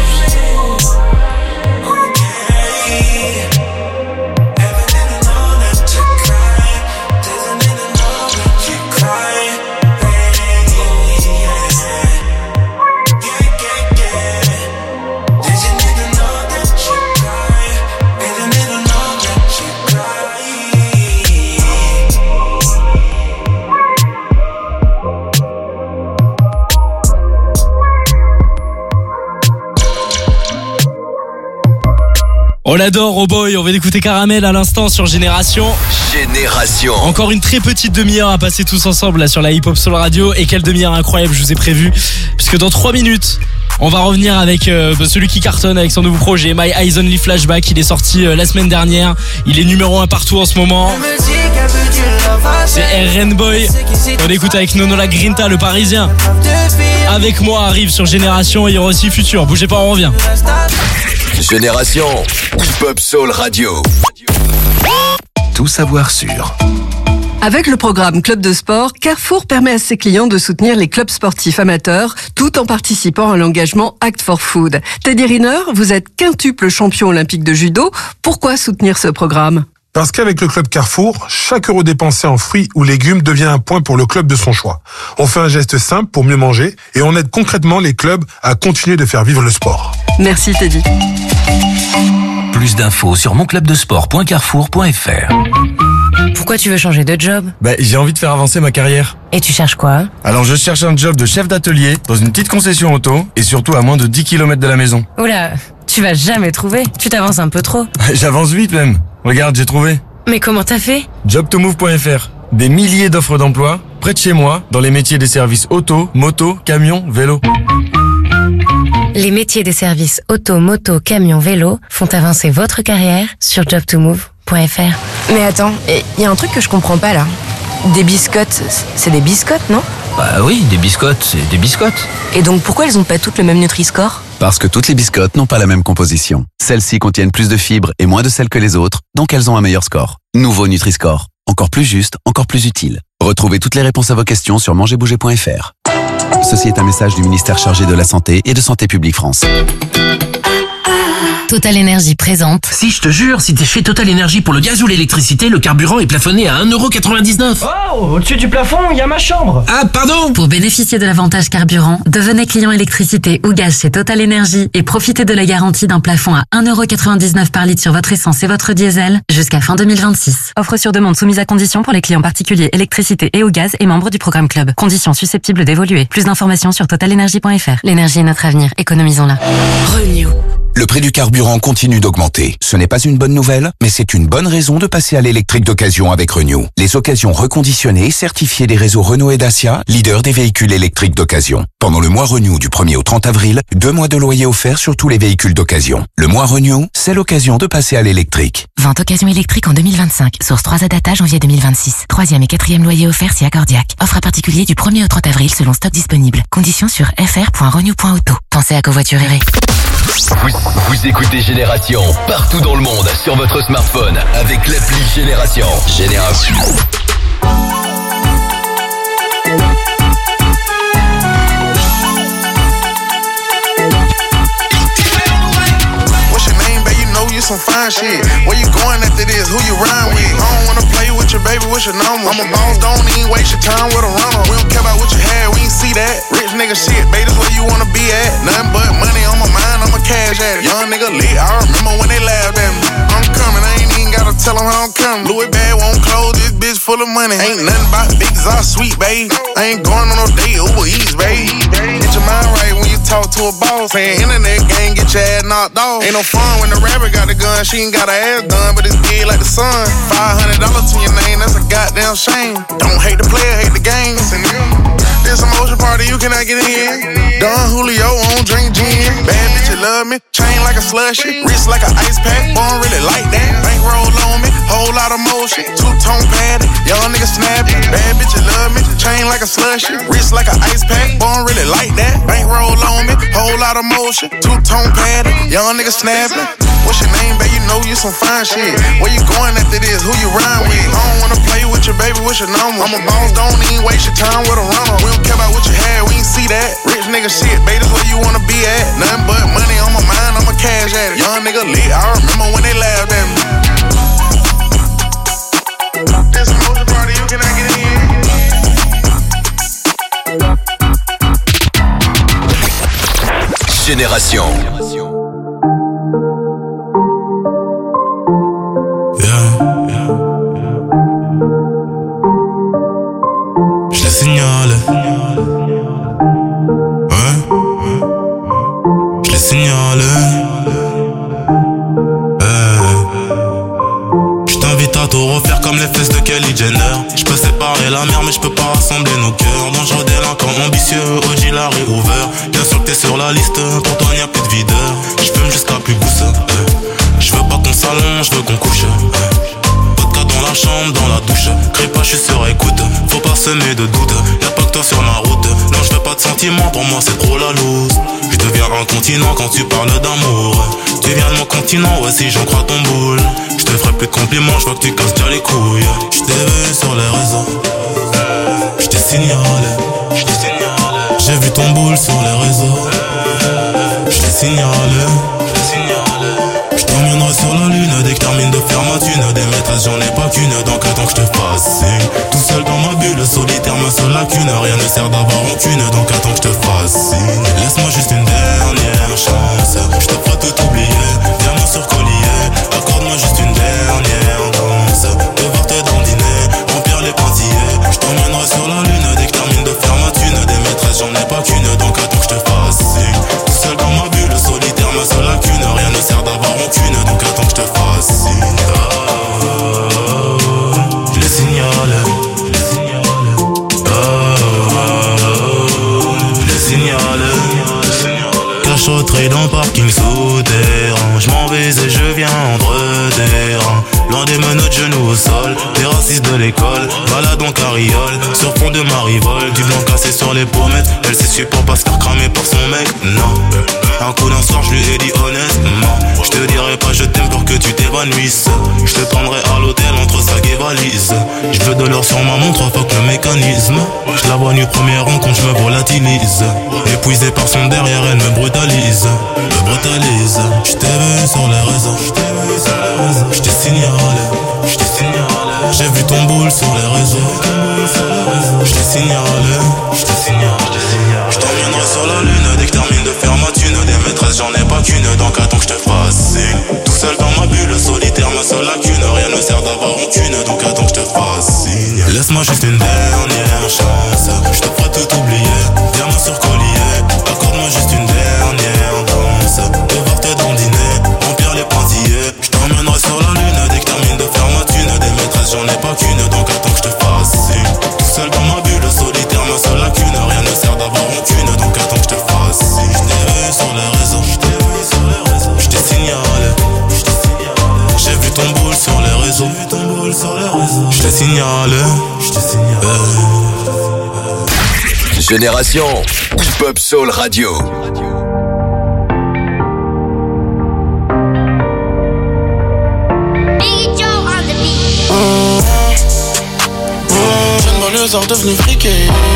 On l'adore, oh boy, on vient d'écouter Caramel à l'instant sur Génération. Encore une très petite demi-heure à passer tous ensemble là sur la Hip Hop Soul Radio. Et quelle demi-heure incroyable je vous ai prévu. Puisque dans 3 minutes, on va revenir avec celui qui cartonne avec son nouveau projet, My Eyes Only Flashback. Il est sorti la semaine dernière. Il est numéro 1 partout en ce moment. C'est RN Boy. On écoute avec Nono La Grinta, le Parisien. Avec moi arrive sur Génération. Et il y aura aussi Futur. Bougez pas, on revient. Génération Hip-Hop Soul Radio. Tout savoir sur. Avec le programme Club de Sport, Carrefour permet à ses clients de soutenir les clubs sportifs amateurs tout en participant à l'engagement Act for Food. Teddy Riner, vous êtes quintuple champion olympique de judo. Pourquoi soutenir ce programme ? Parce qu'avec le club Carrefour, chaque euro dépensé en fruits ou légumes devient un point pour le club de son choix. On fait un geste simple pour mieux manger et on aide concrètement les clubs à continuer de faire vivre le sport. Merci Teddy. Plus d'infos sur monclubdesport.carrefour.fr. Pourquoi tu veux changer de job ? J'ai envie de faire avancer ma carrière. Et tu cherches quoi ? Alors je cherche un job de chef d'atelier dans une petite concession auto et surtout à moins de 10 km de la maison. Oula, tu vas jamais trouver. Tu t'avances un peu trop. J'avance vite même. Regarde, j'ai trouvé. Mais comment t'as fait ? Jobtomove.fr. Des milliers d'offres d'emploi près de chez moi dans les métiers des services auto, moto, camion, vélo. Les métiers des services auto, moto, camion, vélo font avancer votre carrière sur jobtomove.fr. Mais attends, il y a un truc que je comprends pas là. Des biscottes, c'est des biscottes, non ? Bah oui, des biscottes, c'est des biscottes. Et donc pourquoi elles ont pas toutes le même Nutri-Score ? Parce que toutes les biscottes n'ont pas la même composition. Celles-ci contiennent plus de fibres et moins de sel que les autres, donc elles ont un meilleur score. Nouveau Nutri-Score. Encore plus juste, encore plus utile. Retrouvez toutes les réponses à vos questions sur mangerbouger.fr. Ceci est un message du ministère chargé de la Santé et de Santé publique France. Total Énergie présente. Si, je te jure, si t'es chez Total Énergie pour le gaz ou l'électricité, le carburant est plafonné à 1,99 €. Oh, au-dessus du plafond, il y a ma chambre. Ah, pardon. Pour bénéficier de l'avantage carburant, devenez client électricité ou gaz chez Total Énergie et profitez de la garantie d'un plafond à 1,99 € par litre sur votre essence et votre diesel jusqu'à fin 2026. Offre sur demande soumise à condition pour les clients particuliers électricité et ou gaz et membres du programme Club. Conditions susceptibles d'évoluer. Plus d'informations sur totalenergie.fr. L'énergie est notre avenir, économisons-la. Renew. Le prix du carburant continue d'augmenter. Ce n'est pas une bonne nouvelle, mais c'est une bonne raison de passer à l'électrique d'occasion avec Renew. Les occasions reconditionnées, certifiées des réseaux Renault et Dacia, leaders des véhicules électriques d'occasion. Pendant le mois Renew du 1er au 30 avril, 2 mois de loyer offerts sur tous les véhicules d'occasion. Le mois Renew, c'est l'occasion de passer à l'électrique. Vente occasion électrique en 2025. Source 3A data janvier 2026. 3e et 4e loyer offert si accordiaque. Offre à particulier du 1er au 30 avril selon stock disponible. Conditions sur fr.renew.auto. Pensez à covoiturer. Vous écoutez Génération partout dans le monde sur votre smartphone avec l'appli Génération. Génération. Some fine shit. Where you going after this? Who you rhyme with? I don't wanna play with your baby, what's your number? I'm a boss, don't even waste your time with a runner. We don't care about what you had, we ain't see that. Rich nigga shit, baby, that's where you wanna be at. Nothing but money on my mind, I'm a cash addict. Young nigga lit, I remember when they laughed at me. I'm coming, I ain't even gotta tell them how I'm coming. Louis bag won't close, this bitch full of money. Ain't nothing about big exhaust sweet, babe. I ain't going on no date, Uber Eats, babe. Get your mind right when you talk to a boss. Playing internet game, get your ass knocked off. Ain't no fun when the rapper got the gun, she ain't got her ass done, but it's big like the sun. $500 to your name, that's a goddamn shame. Don't hate the player, hate the game. This emotion party, you cannot get in. Don Julio, on drink gin. Bad bitch, you love me. Chain like a slushy, wrist like an ice pack. Born really like that. Bankroll on me, whole lot of motion. Two-tone padded, young nigga snapping. Bad bitch, you love me. Chain like a slushy, wrist like an ice pack. Born really like that. Bankroll on me, whole lot of motion. Two-tone padded, young nigga snapping. What's your name, babe? You know you some fine shit. Where you going after this? Who you rhyme with? I don't wanna play with your baby, what's your number? I'm a boss, don't even waste your time with a runner. We don't care about what you had, we ain't see that. Rich nigga shit, babe, that's where you wanna be at. Nothing but money on my mind, I'm a cash addict. Young nigga lit, I remember when they laughed at me. This emotion party, you cannot get in. Génération. Je les signale. Ouais. Je les signale. Je t'invite à tout refaire comme les fesses de Kelly Jenner. Je peux séparer la mer mais je peux pas rassembler nos cœurs. Dangereux délinquant ambitieux, OG Larry Hoover. Bien sûr que t'es sur la liste, pour toi y'a plus de videur. Je fume jusqu'à plus gousse. Je veux pas qu'on s'allonge, je veux qu'on couche. Dans la chambre, dans la douche, crie pas, je suis sur écoute. Faut pas semer de doute, y'a pas que toi sur ma route. Non, je veux pas de sentiments, pour moi c'est trop la loose. Je deviens incontinent quand tu parles d'amour. Tu viens de mon continent, ouais si j'en crois ton boule. Je te ferai plus de compliments, je vois que tu casses déjà les couilles. Je t'ai vu sur les réseaux, je t'ai signalé. J'ai vu ton boule sur les réseaux, je t'ai signalé. Je t'emmènerai sur la lune dès que termine de faire ma thune. Des maîtresses j'en ai pas qu'une, donc attends que je te fasse signe. Tout seul dans ma bulle, solitaire ma seule lacune. Rien ne sert d'avoir rancune, donc attends que je te fasse signe. Laisse-moi juste une dernière chance, je te ferai tout oublier. Diamant sur collier, accorde-moi juste une dernière danse. Devoir te dandiner, remplir les pointillés. Je t'emmènerai sur la lune dès que termine de faire ma thune. Des maîtresses j'en ai pas qu'une, donc attends que je te fasse signe. Tout seul dans ma bulle, solitaire ma seule lacune. Rien ne sert d'avoir rancune, donc attends que je te fasse signe. Je les signale. Je les signale. Cachotterie dans parking souterrain. Je m'en vais et je viens entre terrain. Loin des menottes, genoux au sol. Des racistes de l'école, balade en carriole. Sur fond de marivole, du blanc cassé sur les pommettes. Elle s'est su pour pas se faire cramer par son mec, non. Un coup d'un soir, je lui ai dit honnêtement. Je te dirai pas je t'aime pour que tu t'évanouisses. Je te prendrai à l'hôtel entre 5 de l'or sur ma montre, fuck le mécanisme. Je la vois nue première rencontre, je me volatilise. Épuisé par son derrière, elle me brutalise. Je t'ai vu sur les réseaux, je t'ai signalé. J'ai vu ton boule sur les réseaux, je t'ai signalé. Je t'emmènerai sur la lune dès que termine de faire ma thune. Des maîtresses j'en ai pas qu'une, donc attends que je te fasse signe. Tout seul dans ma bulle, solitaire ma seule lacune. Rien ne sert d'avoir rancune, donc attends que je te fasse signe. Laisse-moi juste une dernière chance, je te ferai tout oublier. Diamant sur collier, accorde-moi juste une dernière danse. Devoir te dandiner, remplir les pointillés. Je t'emmènerai sur la lune dès que termine de faire ma thune. Des maîtresses j'en ai pas qu'une, donc attends que je te fasse signe. Tout seul dans ma bulle, solitaire ma seule lacune. Rien ne sert d'avoir rancune, donc attends que je te fasse signe. Je t'ai vu sur les réseaux, je t'ai signalé. J'ai vu ton boule sur les réseaux, je t'ai signalé. Génération Hip Hop Soul Radio. Jeune banlieusard devenu friqué.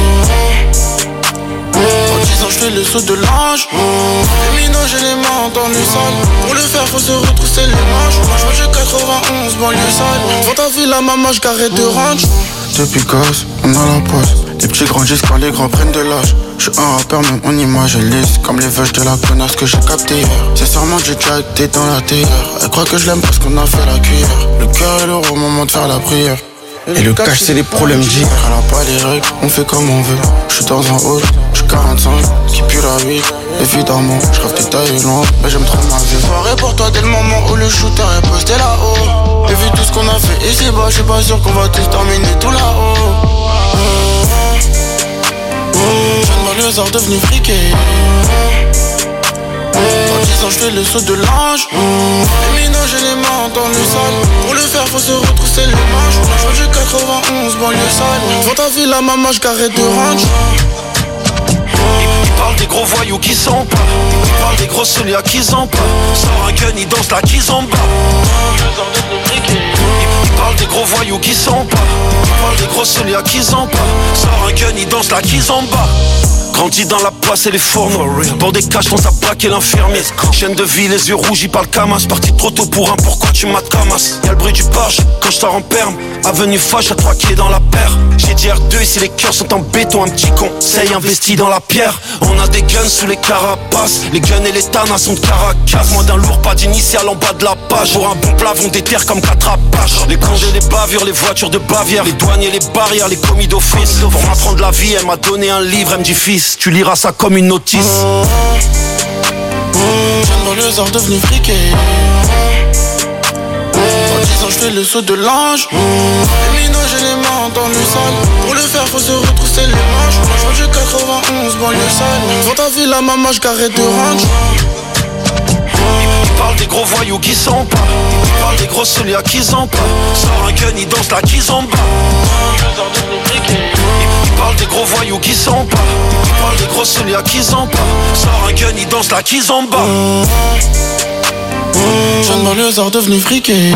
En 10 ans je fais le saut de l'ange. Les minots j'ai les mains dans le sale. Pour le faire faut se retrousser les manches. Moi j'ai 91 banlieue sale. Dans ta ville la maman je carré de ranch. Depuis gosse on a la pause. Les petits grandissent quand les grands prennent de l'âge. Je suis un rappeur même en image elle lisse. Comme les veuches de la connasse que j'ai capté hier. C'est sûrement du jack, t'es dans la terre. Elle croit que je l'aime parce qu'on a fait la cuillère. Le cœur et l'euro au moment de faire la prière. Et le cash c'est les problèmes d'hier. Elle a pas les règles, on fait comme on veut. Je suis dans un hall, je suis 45, qui pue la vie. Évidemment, je rêve des tailles loin, mais j'aime trop ma vie. Soirée pour toi dès le moment où le shooter est posté là-haut. Et vu tout ce qu'on a fait ici bas, je suis pas sûr qu'on va tous terminer tout là-haut. Jeune banlieusard devenu friqué. En 10 ans je fais le saut de l'ange. Les minots j'ai les mains dans le sale. Pour le faire faut se retrousser les manches. Moi j'ai 91 banlieue sale. Dans ta ville la maman je carré de ranch. Il parle des gros voyous qui sont pas. Il parle des gros solias qui sont pas. Sors un gun, il danse la kizomba. Il parle des gros voyous qui sont pas. Il parle des gros solias qui sont pas. Sors un gun, il danse la kizomba. Grandi dans la place et les fourneaux. Pour des caches, pense à braquer l'infirmier. Chaîne de vie, les yeux rouges, il parle camas. Parti trop tôt pour un, pourquoi tu m'as camas? Y'a le bruit du barge quand je sors en perme. Avenue Fâche, à 3 qui est dans la paire. J'ai dit R2 ici les cœurs sont en béton. Un petit conseil investi dans la pierre. On a des guns sous les carapaces. Les guns et les tanas sont de Caracas. Moins d'un lourd, pas d'initial en bas de la page. Pour un bon plafond des terres comme 4 apaches. Les congés, les bavures, les voitures de Bavière. Les douaniers, les barrières, les commis d'office. Pour m'apprendre la vie, elle m'a donné un livre. Elle me dit fils, tu liras ça comme une notice. Jeune banlieusard devenu friqué. En 10 ans je fais le saut de l'ange. Les minots j'ai les mains dans le sale. Pour le faire faut se retrousser les manches. Moi j'ai 91 banlieue sale. Dans ta ville la maman je carré de ranch. Il parle des gros voyous qui sont pas. Il parle des gros solias qui sont pas. Sors un gun, il danse la kizomba. Il parle des gros voyous qui sont pas. Il parle des gros solias qui sont pas. Sors un gun, il danse la kizomba. Jeune banlieusard devenu friqué.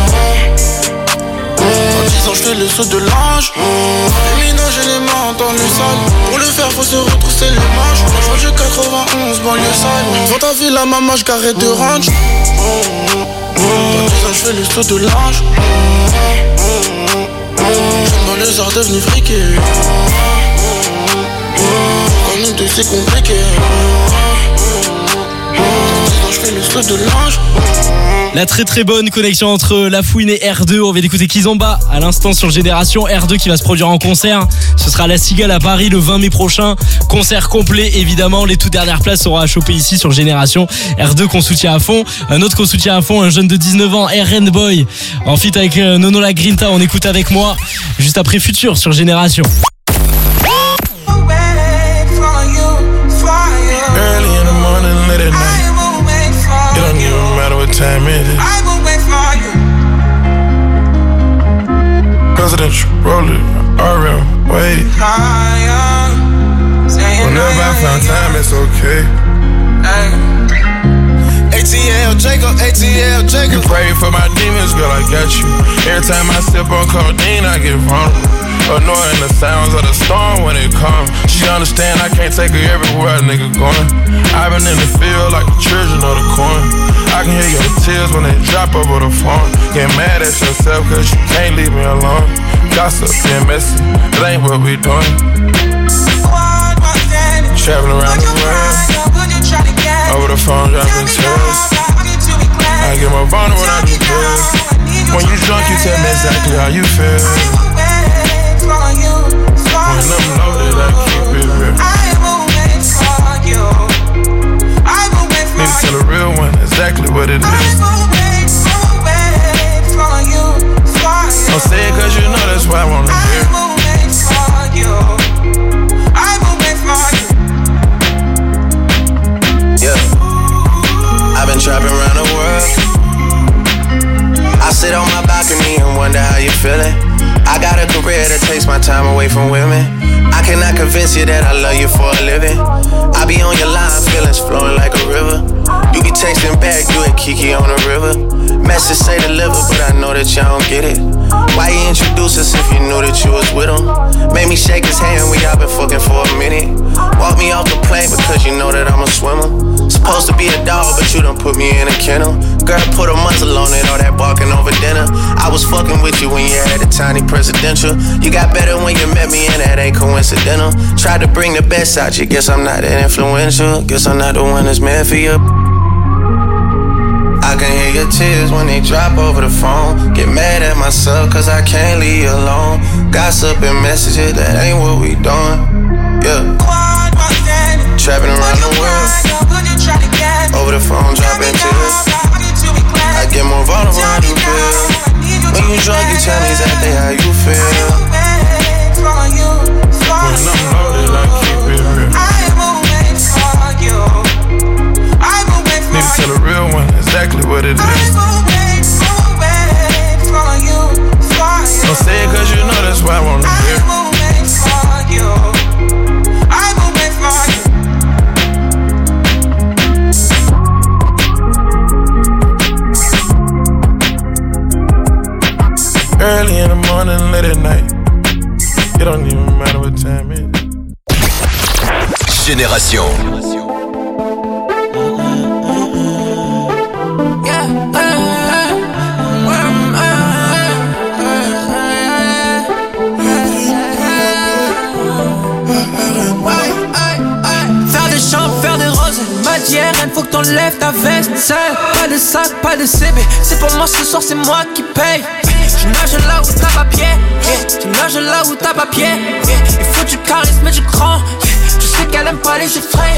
En 10 ans je fais le saut de l'ange. Les minots j'ai les mains dans le sale. Pour le faire faut se retrousser les manches. Moi j'ai 91 banlieue sale. Dans ta ville la maman je carré de ranch. En 10 ans je fais le saut de l'ange. Jeune banlieusard devenu friqué. Comme nous deux c'est compliqué. En 10 ans je fais le saut de l'ange. La très très bonne connexion entre La Fouine et R2. On vient d'écouter Kizomba à l'instant sur Génération. R2 qui va se produire en concert. Ce sera à la Cigale à Paris le 20 mai prochain. Concert complet évidemment. Les toutes dernières places seront à choper ici sur Génération. R2 qu'on soutient à fond. Un autre qu'on soutient à fond, un jeune de 19 ans, RN Boy. En feat avec Nono La Grinta. On écoute avec moi. Juste après Futur sur Génération. Early in the morning, late at night. It don't even matter what time it is. I will wait for you. Presidential, roll it, RM, wait. Whenever I found time, it's okay. ATL Jacob, ATL Jacob. You pray for my demons girl, I got you. Every time I sip on codeine, I get vulnerable. Annoying the sounds of the storm when it comes. She understand I can't take her everywhere a nigga going. I've been in the field like the children of the corn. I can hear your tears when they drop over the phone. Get mad at yourself cause you can't leave me alone. Gossip and messy, that ain't what we doing. Traveling around the world, over the phone dropping tears. I get more vulnerable when I do this. When you drunk you tell me exactly how you feel. When I'm loaded I keep it real. Need to tell a real one exactly what it is. Don't say it cause you know that's why I wanna hear. Yeah, I've been trapping around the world. I sit on my balcony and wonder how you feeling. I got a career that takes my time away from women. I cannot convince you that I love you for a living. I be on your line, feelings flowing like a river. You be texting back, you and Kiki on the river. Message say deliver, but I know that y'all don't get it. Why you introduce us if you knew that you was with him? Made me shake his hand, we all been fucking for a minute. Walk me off the plane because you know that I'm a swimmer. Supposed to be a dog, but you done put me in a kennel. Girl, put a muzzle on it, all that barking over dinner. I was fucking with you when you had a tiny presidential. You got better when you met me and that ain't coincidental. Tried to bring the best out you, guess I'm not that influential. Guess I'm not the one that's meant for you. I can hear your tears when they drop over the phone. Get mad at myself cause I can't leave you alone. Gossip and messages, that ain't what we doing. Yeah. Trapping around the world. Over the phone, dropping tears. I get more vulnerable when you feel. When you drunk, you tell me exactly how you feel. When I'm loaded, I keep it real. Need to tell a real one exactly what it is. Don't say it cause you know that's why I wanna hear. Early in the morning, late at night. It don't even matter what time it is. Génération. Faire des champs, faire des roses. Matière, il faut que t'enlèves ta veste. Pas de sac, pas de CB. C'est pour moi ce soir, c'est moi qui paye. Tu nages là où t'as pas pied, tu nages là où t'as pas pied. Il faut du charisme et du cran. Je sais qu'elle aime pas les effraits.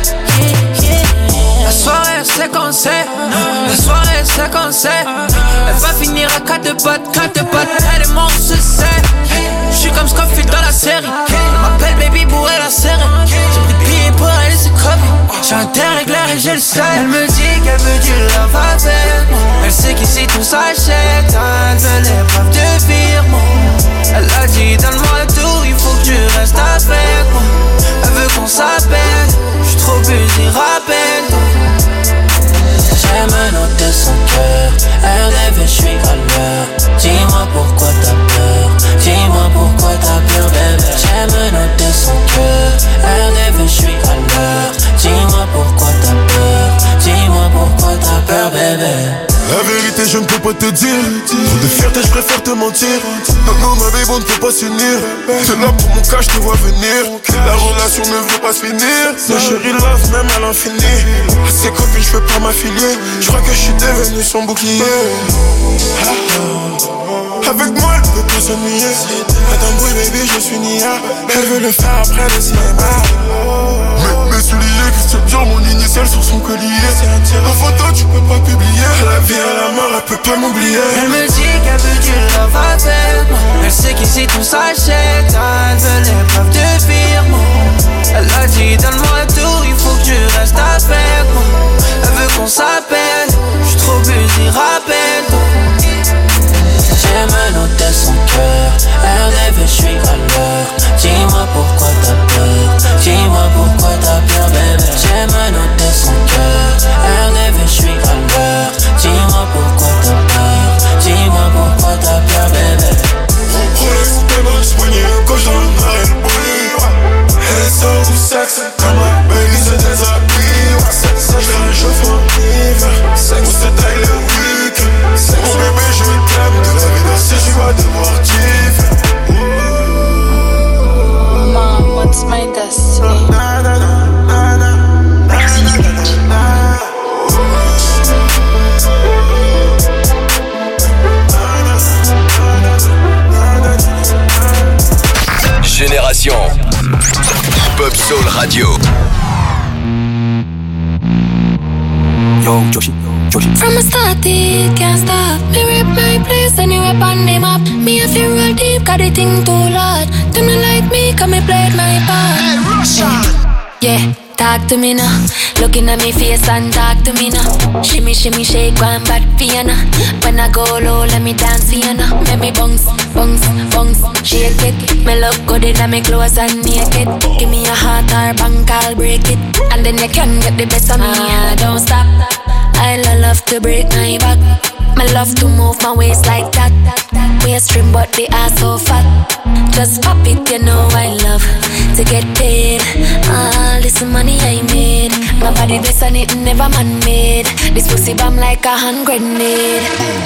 La soirée elle sait qu'on sait. La soirée elle sait qu'on sait. Elle va finir à 4 de potes, elle est mon succès. J'suis comme Scofield dans la série. Elle m'appelle baby bourré la serre. J'ai pris de billets pour elle et c'est crevé. J'ai un terre éclair et j'ai le seul. Elle me dit qu'elle veut du love avec moi. Elle sait qu'ici tout s'achète. Elle veut l'épreuve de firme. Elle a dit donne-moi tout, il faut que tu restes avec moi. Elle veut qu'on s'appelle. J'suis trop busy, rappelle-toi. J'aime noter son cœur. Elle rêve, j'suis à l'heure. Dis-moi pourquoi t'as peur. Dis-moi pourquoi t'as peur, bébé. J'aime noter son cœur. Elle rêve, j'suis à l'heure. Dis-moi pourquoi t'as peur. Dis-moi pourquoi t'as peur, bébé. La vérité je ne peux pas te dire. Trop de fierté je préfère te mentir. Non ma babe on ne peut pas s'unir. T'es là pour mon cas je te vois venir. La relation ne veut pas se finir. Ma chérie love même à l'infini. À ses copines je peux pas m'affilier. Je crois que je suis devenu son bouclier. Avec moi elle peut pas s'ennuyer. Madame Boy baby je suis Nia. Elle veut le faire après le cinéma. Mes souliers Christian Dior, mon initiale sur son collier. En photo tu peux pas publier. La vie à la mort elle peut pas m'oublier. Elle me dit qu'elle veut du love avec moi. Elle sait qu'ici tout s'achète. Elle veut l'épreuve de firme. Elle a dit donne-moi tout, il faut que tu restes avec moi. Elle veut qu'on s'appelle. J'suis trop busy, rappelle-toi. J'aime noter son cœur. Elle rêve, j'suis à l'heure. Dis-moi pourquoi t'as peur. Dis-moi pourquoi t'as peur, bébé. J'aime noter son cœur. Elle rêve, j'suis à l'heure. Dis-moi pourquoi t'as peur. Radio. Yo, Joshi. From a start, it can't stop. Me rip my place anywhere on the map. Me have to roll deep, got the thing too loud. Do not like me, come me play my part. Hey, Russia. Yeah, talk to me now. Looking at me face and talk to me now. Shimmy, shimmy, shake, one bad piano. When I go low, let me dance for you now. Make me bounce, bounce, bounce, shake it. Me look good in my clothes and naked. Give me a heart or bank, I'll break it. And then you can get the best of me. Don't stop. I love to break my back. I love to move my waist like that. Waist trim but the ass so fat. Just pop it, you know I love to get paid. All this money I made, my body blessed and it never man-made. This pussy bomb like a hand grenade.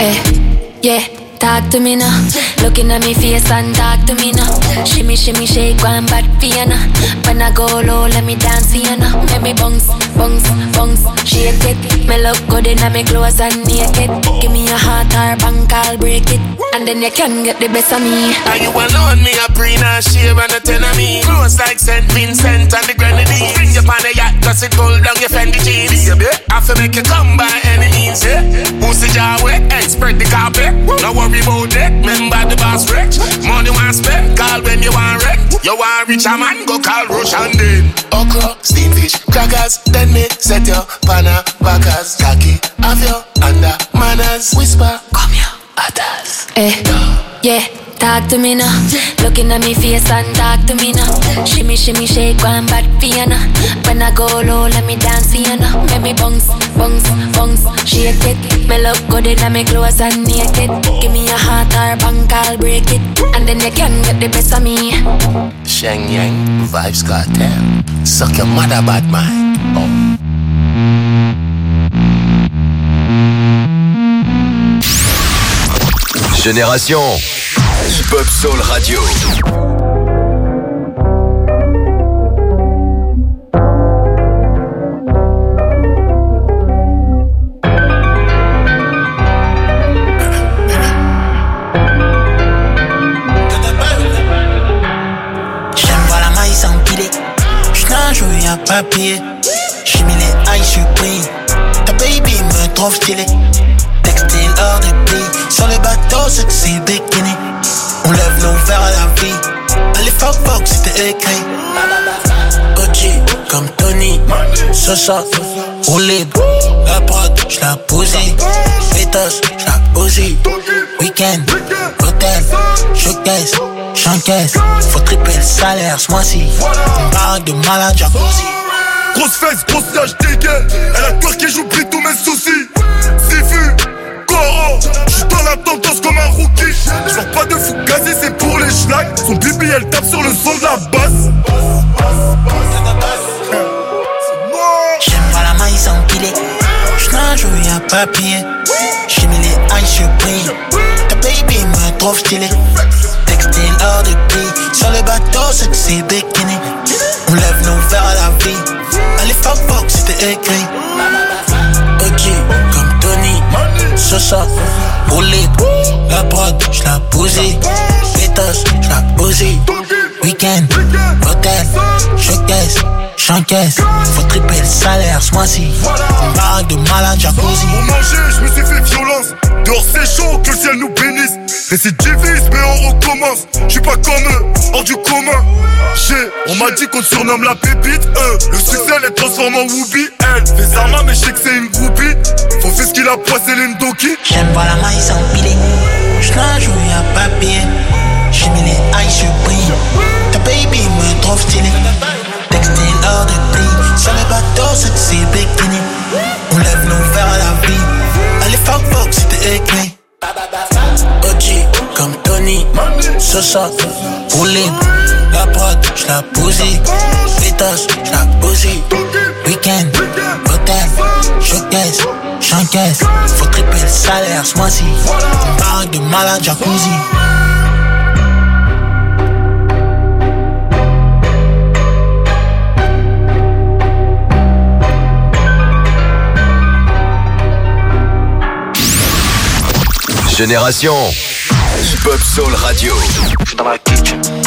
Yeah, talk to me now. Looking at me face and talk to me now. Shimmy, shimmy, shake, one bad piano. When I go low, let me dance for you now. Make me bounce, bounce, bounce, shake it. Me look good in my clothes and naked. Give me a heart or bank, I'll break it. And then you can get the best of me. Are you alone? Me a bring a shave and a ten of me. Close like St. Vincent and the Grenadines. Bring you on the yacht, cause it gold down your Fendi jeans. I feel make you come by any means, yeah. Pussy jar wet, hey, spread the carpet. No worry about that, remember the boss rich. Money want spend, call when you want rent. You want rich a man, go call Rush and then okra, steamed fish, crackers. Then me set your panna, backers. Khaki, have your under manners. Whisper, come here, others. Yeah, talk to me now. Looking at me face and talk to me now. Shimmy, shimmy, shake, one bad piano. When I go low, let me dance for you now. Make me bounce, bounce, bounce, shake it. Me look good in my clothes and naked. Give me a heart or bank, I'll break it. And then you can get the best of me. Sheng Yang, Vibes Cartel. Suck your mother, bad man. Oh. Génération Hip-Hop Soul Radio. J'aime voir la maïs empilée. J'suis joué à papier. J'ai mis les high supreme. Ta baby me trouve stylé. Textile hors de prix. Sur le bateau, sexy bikini. On lève nos verres à la vie. Allez, fuck, c'était écrit. OG, comme Tony. Sosa, roulé. La prod, j'la posé. Pétos, j'la posé. Weekend, hôtel, showcase, j'encaisse. Faut tripler le salaire ce mois-ci. Une baraque de malade, jacuzzi. Grosse fesse, grosse nage, dégaine. Elle a twerké, j'oublie tous mes soucis. Sifu, Coro, j'suis dans la tendance comme un rookie. J'vends pas de fou gazé, c'est pour les schlags. Son bibi, elle tape sur le son de la basse. J'aime pas la maïs empilée. J'nage où y'a papier. J'ai mis les high supreme. Ta baby me trouve stylé. Textile hors de prix. Sur le bateau, sexy bikini. On lève nos verres à la vie. Allez, fuck, c'était écrit. OG, comme Tony. Sosa, roulé. La prod, j'la posé. Pétos, j'la posé. Weekend, hôtel, showcase, j'encaisse. Faut tripler le salaire ce mois-ci. Une baraque de malade, jacuzzi. Pour manger, j'me suis fait violence. Dehors c'est chaud, que le ciel nous bénisse. Récidiviste, mais on recommence. J'suis pas comme eux, hors du commun. On m'a dit qu'on surnomme la pépite. Le succès les transforme en Whoopi. Elle fait Zarma, mais j'sais que c'est une groupie. Faut faire ce qu'il a poissé l'Indoki. J'aime voir la maïs empilée. J'nage où y'a papier. J'ai mis les high supreme. Ta baby me trouve stylé. Textile hors de prix. Sur le bateau, sexy bikini. On lève nos verres à la vie. Allez, fuck, c'était écrit. OG, comme Tony. Sosa, roulé. La prod, j'la posé. Pétos, j'la posé. Weekend, hôtel, showcase, j'encaisse. Faut tripler le salaire ce mois-ci. Une baraque de malade, jacuzzi. Génération Hip-Hop Soul Radio. J'suis dans la kitchen,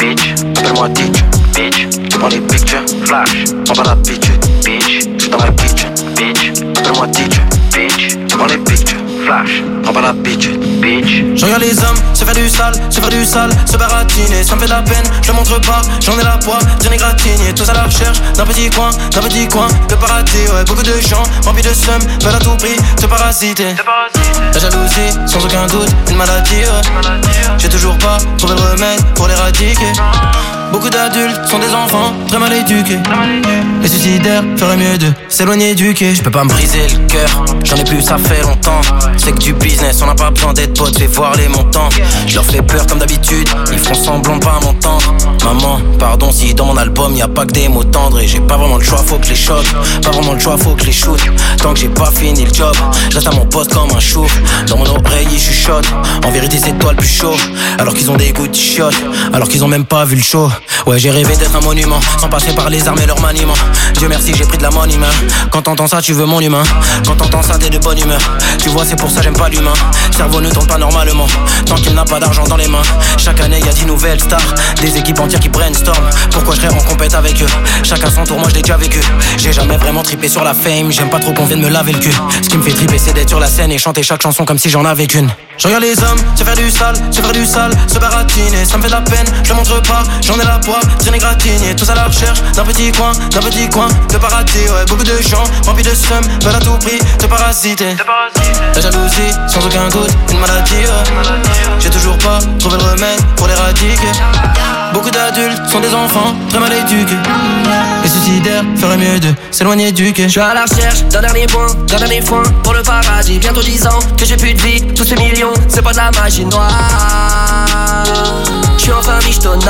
bitch. Appelle-moi DJ, bitch. Tu prends les pictures, flash. On va la bitch, bitch. J'suis dans ma kitchen, bitch. Appelle-moi DJ, bitch. Tu prends les pictures, flash. On va la bitch, bitch. Je regarde les hommes se faire du sale, se baratiner. Ça me fait de la peine, je le montre pas. J'en ai la poids, bien égratigné. Tous à la recherche d'un petit coin de paradis. Ouais, beaucoup de gens remplis de seum veulent à tout prix te parasiter. La jalousie, sans aucun doute, une maladie. Ouais. J'ai toujours pas trouvé le remède pour l'éradiquer. Beaucoup d'adultes sont des enfants très mal éduqués. Les suicidaires feraient mieux de s'éloigner du quai. Je peux pas me briser le cœur, j'en ai plus, ça fait longtemps. C'est que du business, on n'a pas besoin d'être potes, fais voir les montants. Je leur fais peur comme d'habitude, ils font semblant de pas m'entendre. Maman, pardon si dans mon album y a pas que des mots tendres. Et j'ai pas vraiment le choix, faut que je les choque. Pas vraiment le choix, faut que je les shoot. Tant que j'ai pas fini le job, je reste à mon poste comme un chou. Dans mon oreille il chuchote, en vérité c'est toi le plus chaud. Alors qu'ils ont des goûts de chiottes, alors qu'ils ont même pas vu le show. Ouais, j'ai rêvé d'être un monument, sans passer par les armes et leur maniement. Dieu merci, j'ai pris de la money, man. Quand t'entends ça, tu veux mon humain. Quand t'entends ça, t'es de bonne humeur. Tu vois, c'est pour ça j'aime pas l'humain. Cerveau ne tourne pas normalement, tant qu'il n'a pas d'argent dans les mains. Chaque année, y a 10 nouvelles stars, des équipes entières qui brainstorm. Pourquoi je serais en compète avec eux? Chacun son tour, moi je l'ai déjà vécu. J'ai jamais vraiment trippé sur la fame, j'aime pas trop qu'on vienne me laver le cul. Ce qui me fait tripper, c'est d'être sur la scène et chanter chaque chanson comme si j'en avais qu'une. Je regarde les hommes se faire du sale, se baratiner. Ça me fait de la peine, je le montre pas. J'en ai la poids, bien égratigné. Tous à la recherche d'un petit coin de paradis. Ouais, beaucoup de gens remplis de seum veulent à tout prix te parasiter. La jalousie, sans aucun doute, une maladie. Ouais. J'ai toujours pas trouvé le remède pour l'éradiquer. Beaucoup d'adultes sont des enfants très mal éduqués. Les suicidaires feraient mieux de s'éloigner du quai. Je suis à la recherche d'un dernier point, d'un dernier foin pour le paradis. Bientôt 10 ans que j'ai plus de vie. Tous ces millions, c'est pas de la magie noire. Je suis enfin michetonnable.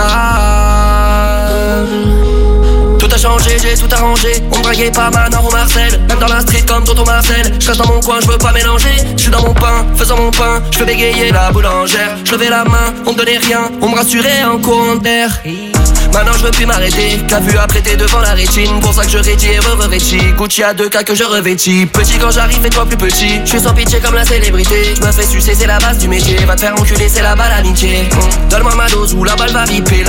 Tout a changé, j'ai tout arrangé. On me draguait pas Manor ou Marcel. Même dans la street comme Tonton Marcel. Je reste dans mon coin, je veux pas mélanger. Je suis dans mon pain, faisant mon pain. Je veux bégayer la boulangère. Je levais la main, on me donnait rien. On me rassurait en courant d'air. Maintenant je veux plus m'arrêter, qu'à vue à prêter devant la rétine. Pour ça que je rétis et revêtis. Gucci à 2K que je revêtis. Petit quand j'arrive et toi plus petit. Je suis sans pitié comme la célébrité. Je me fais sucer, c'est la base du métier. Va te faire enculer, c'est la balle amitié. Donne-moi ma dose ou la balle va viper.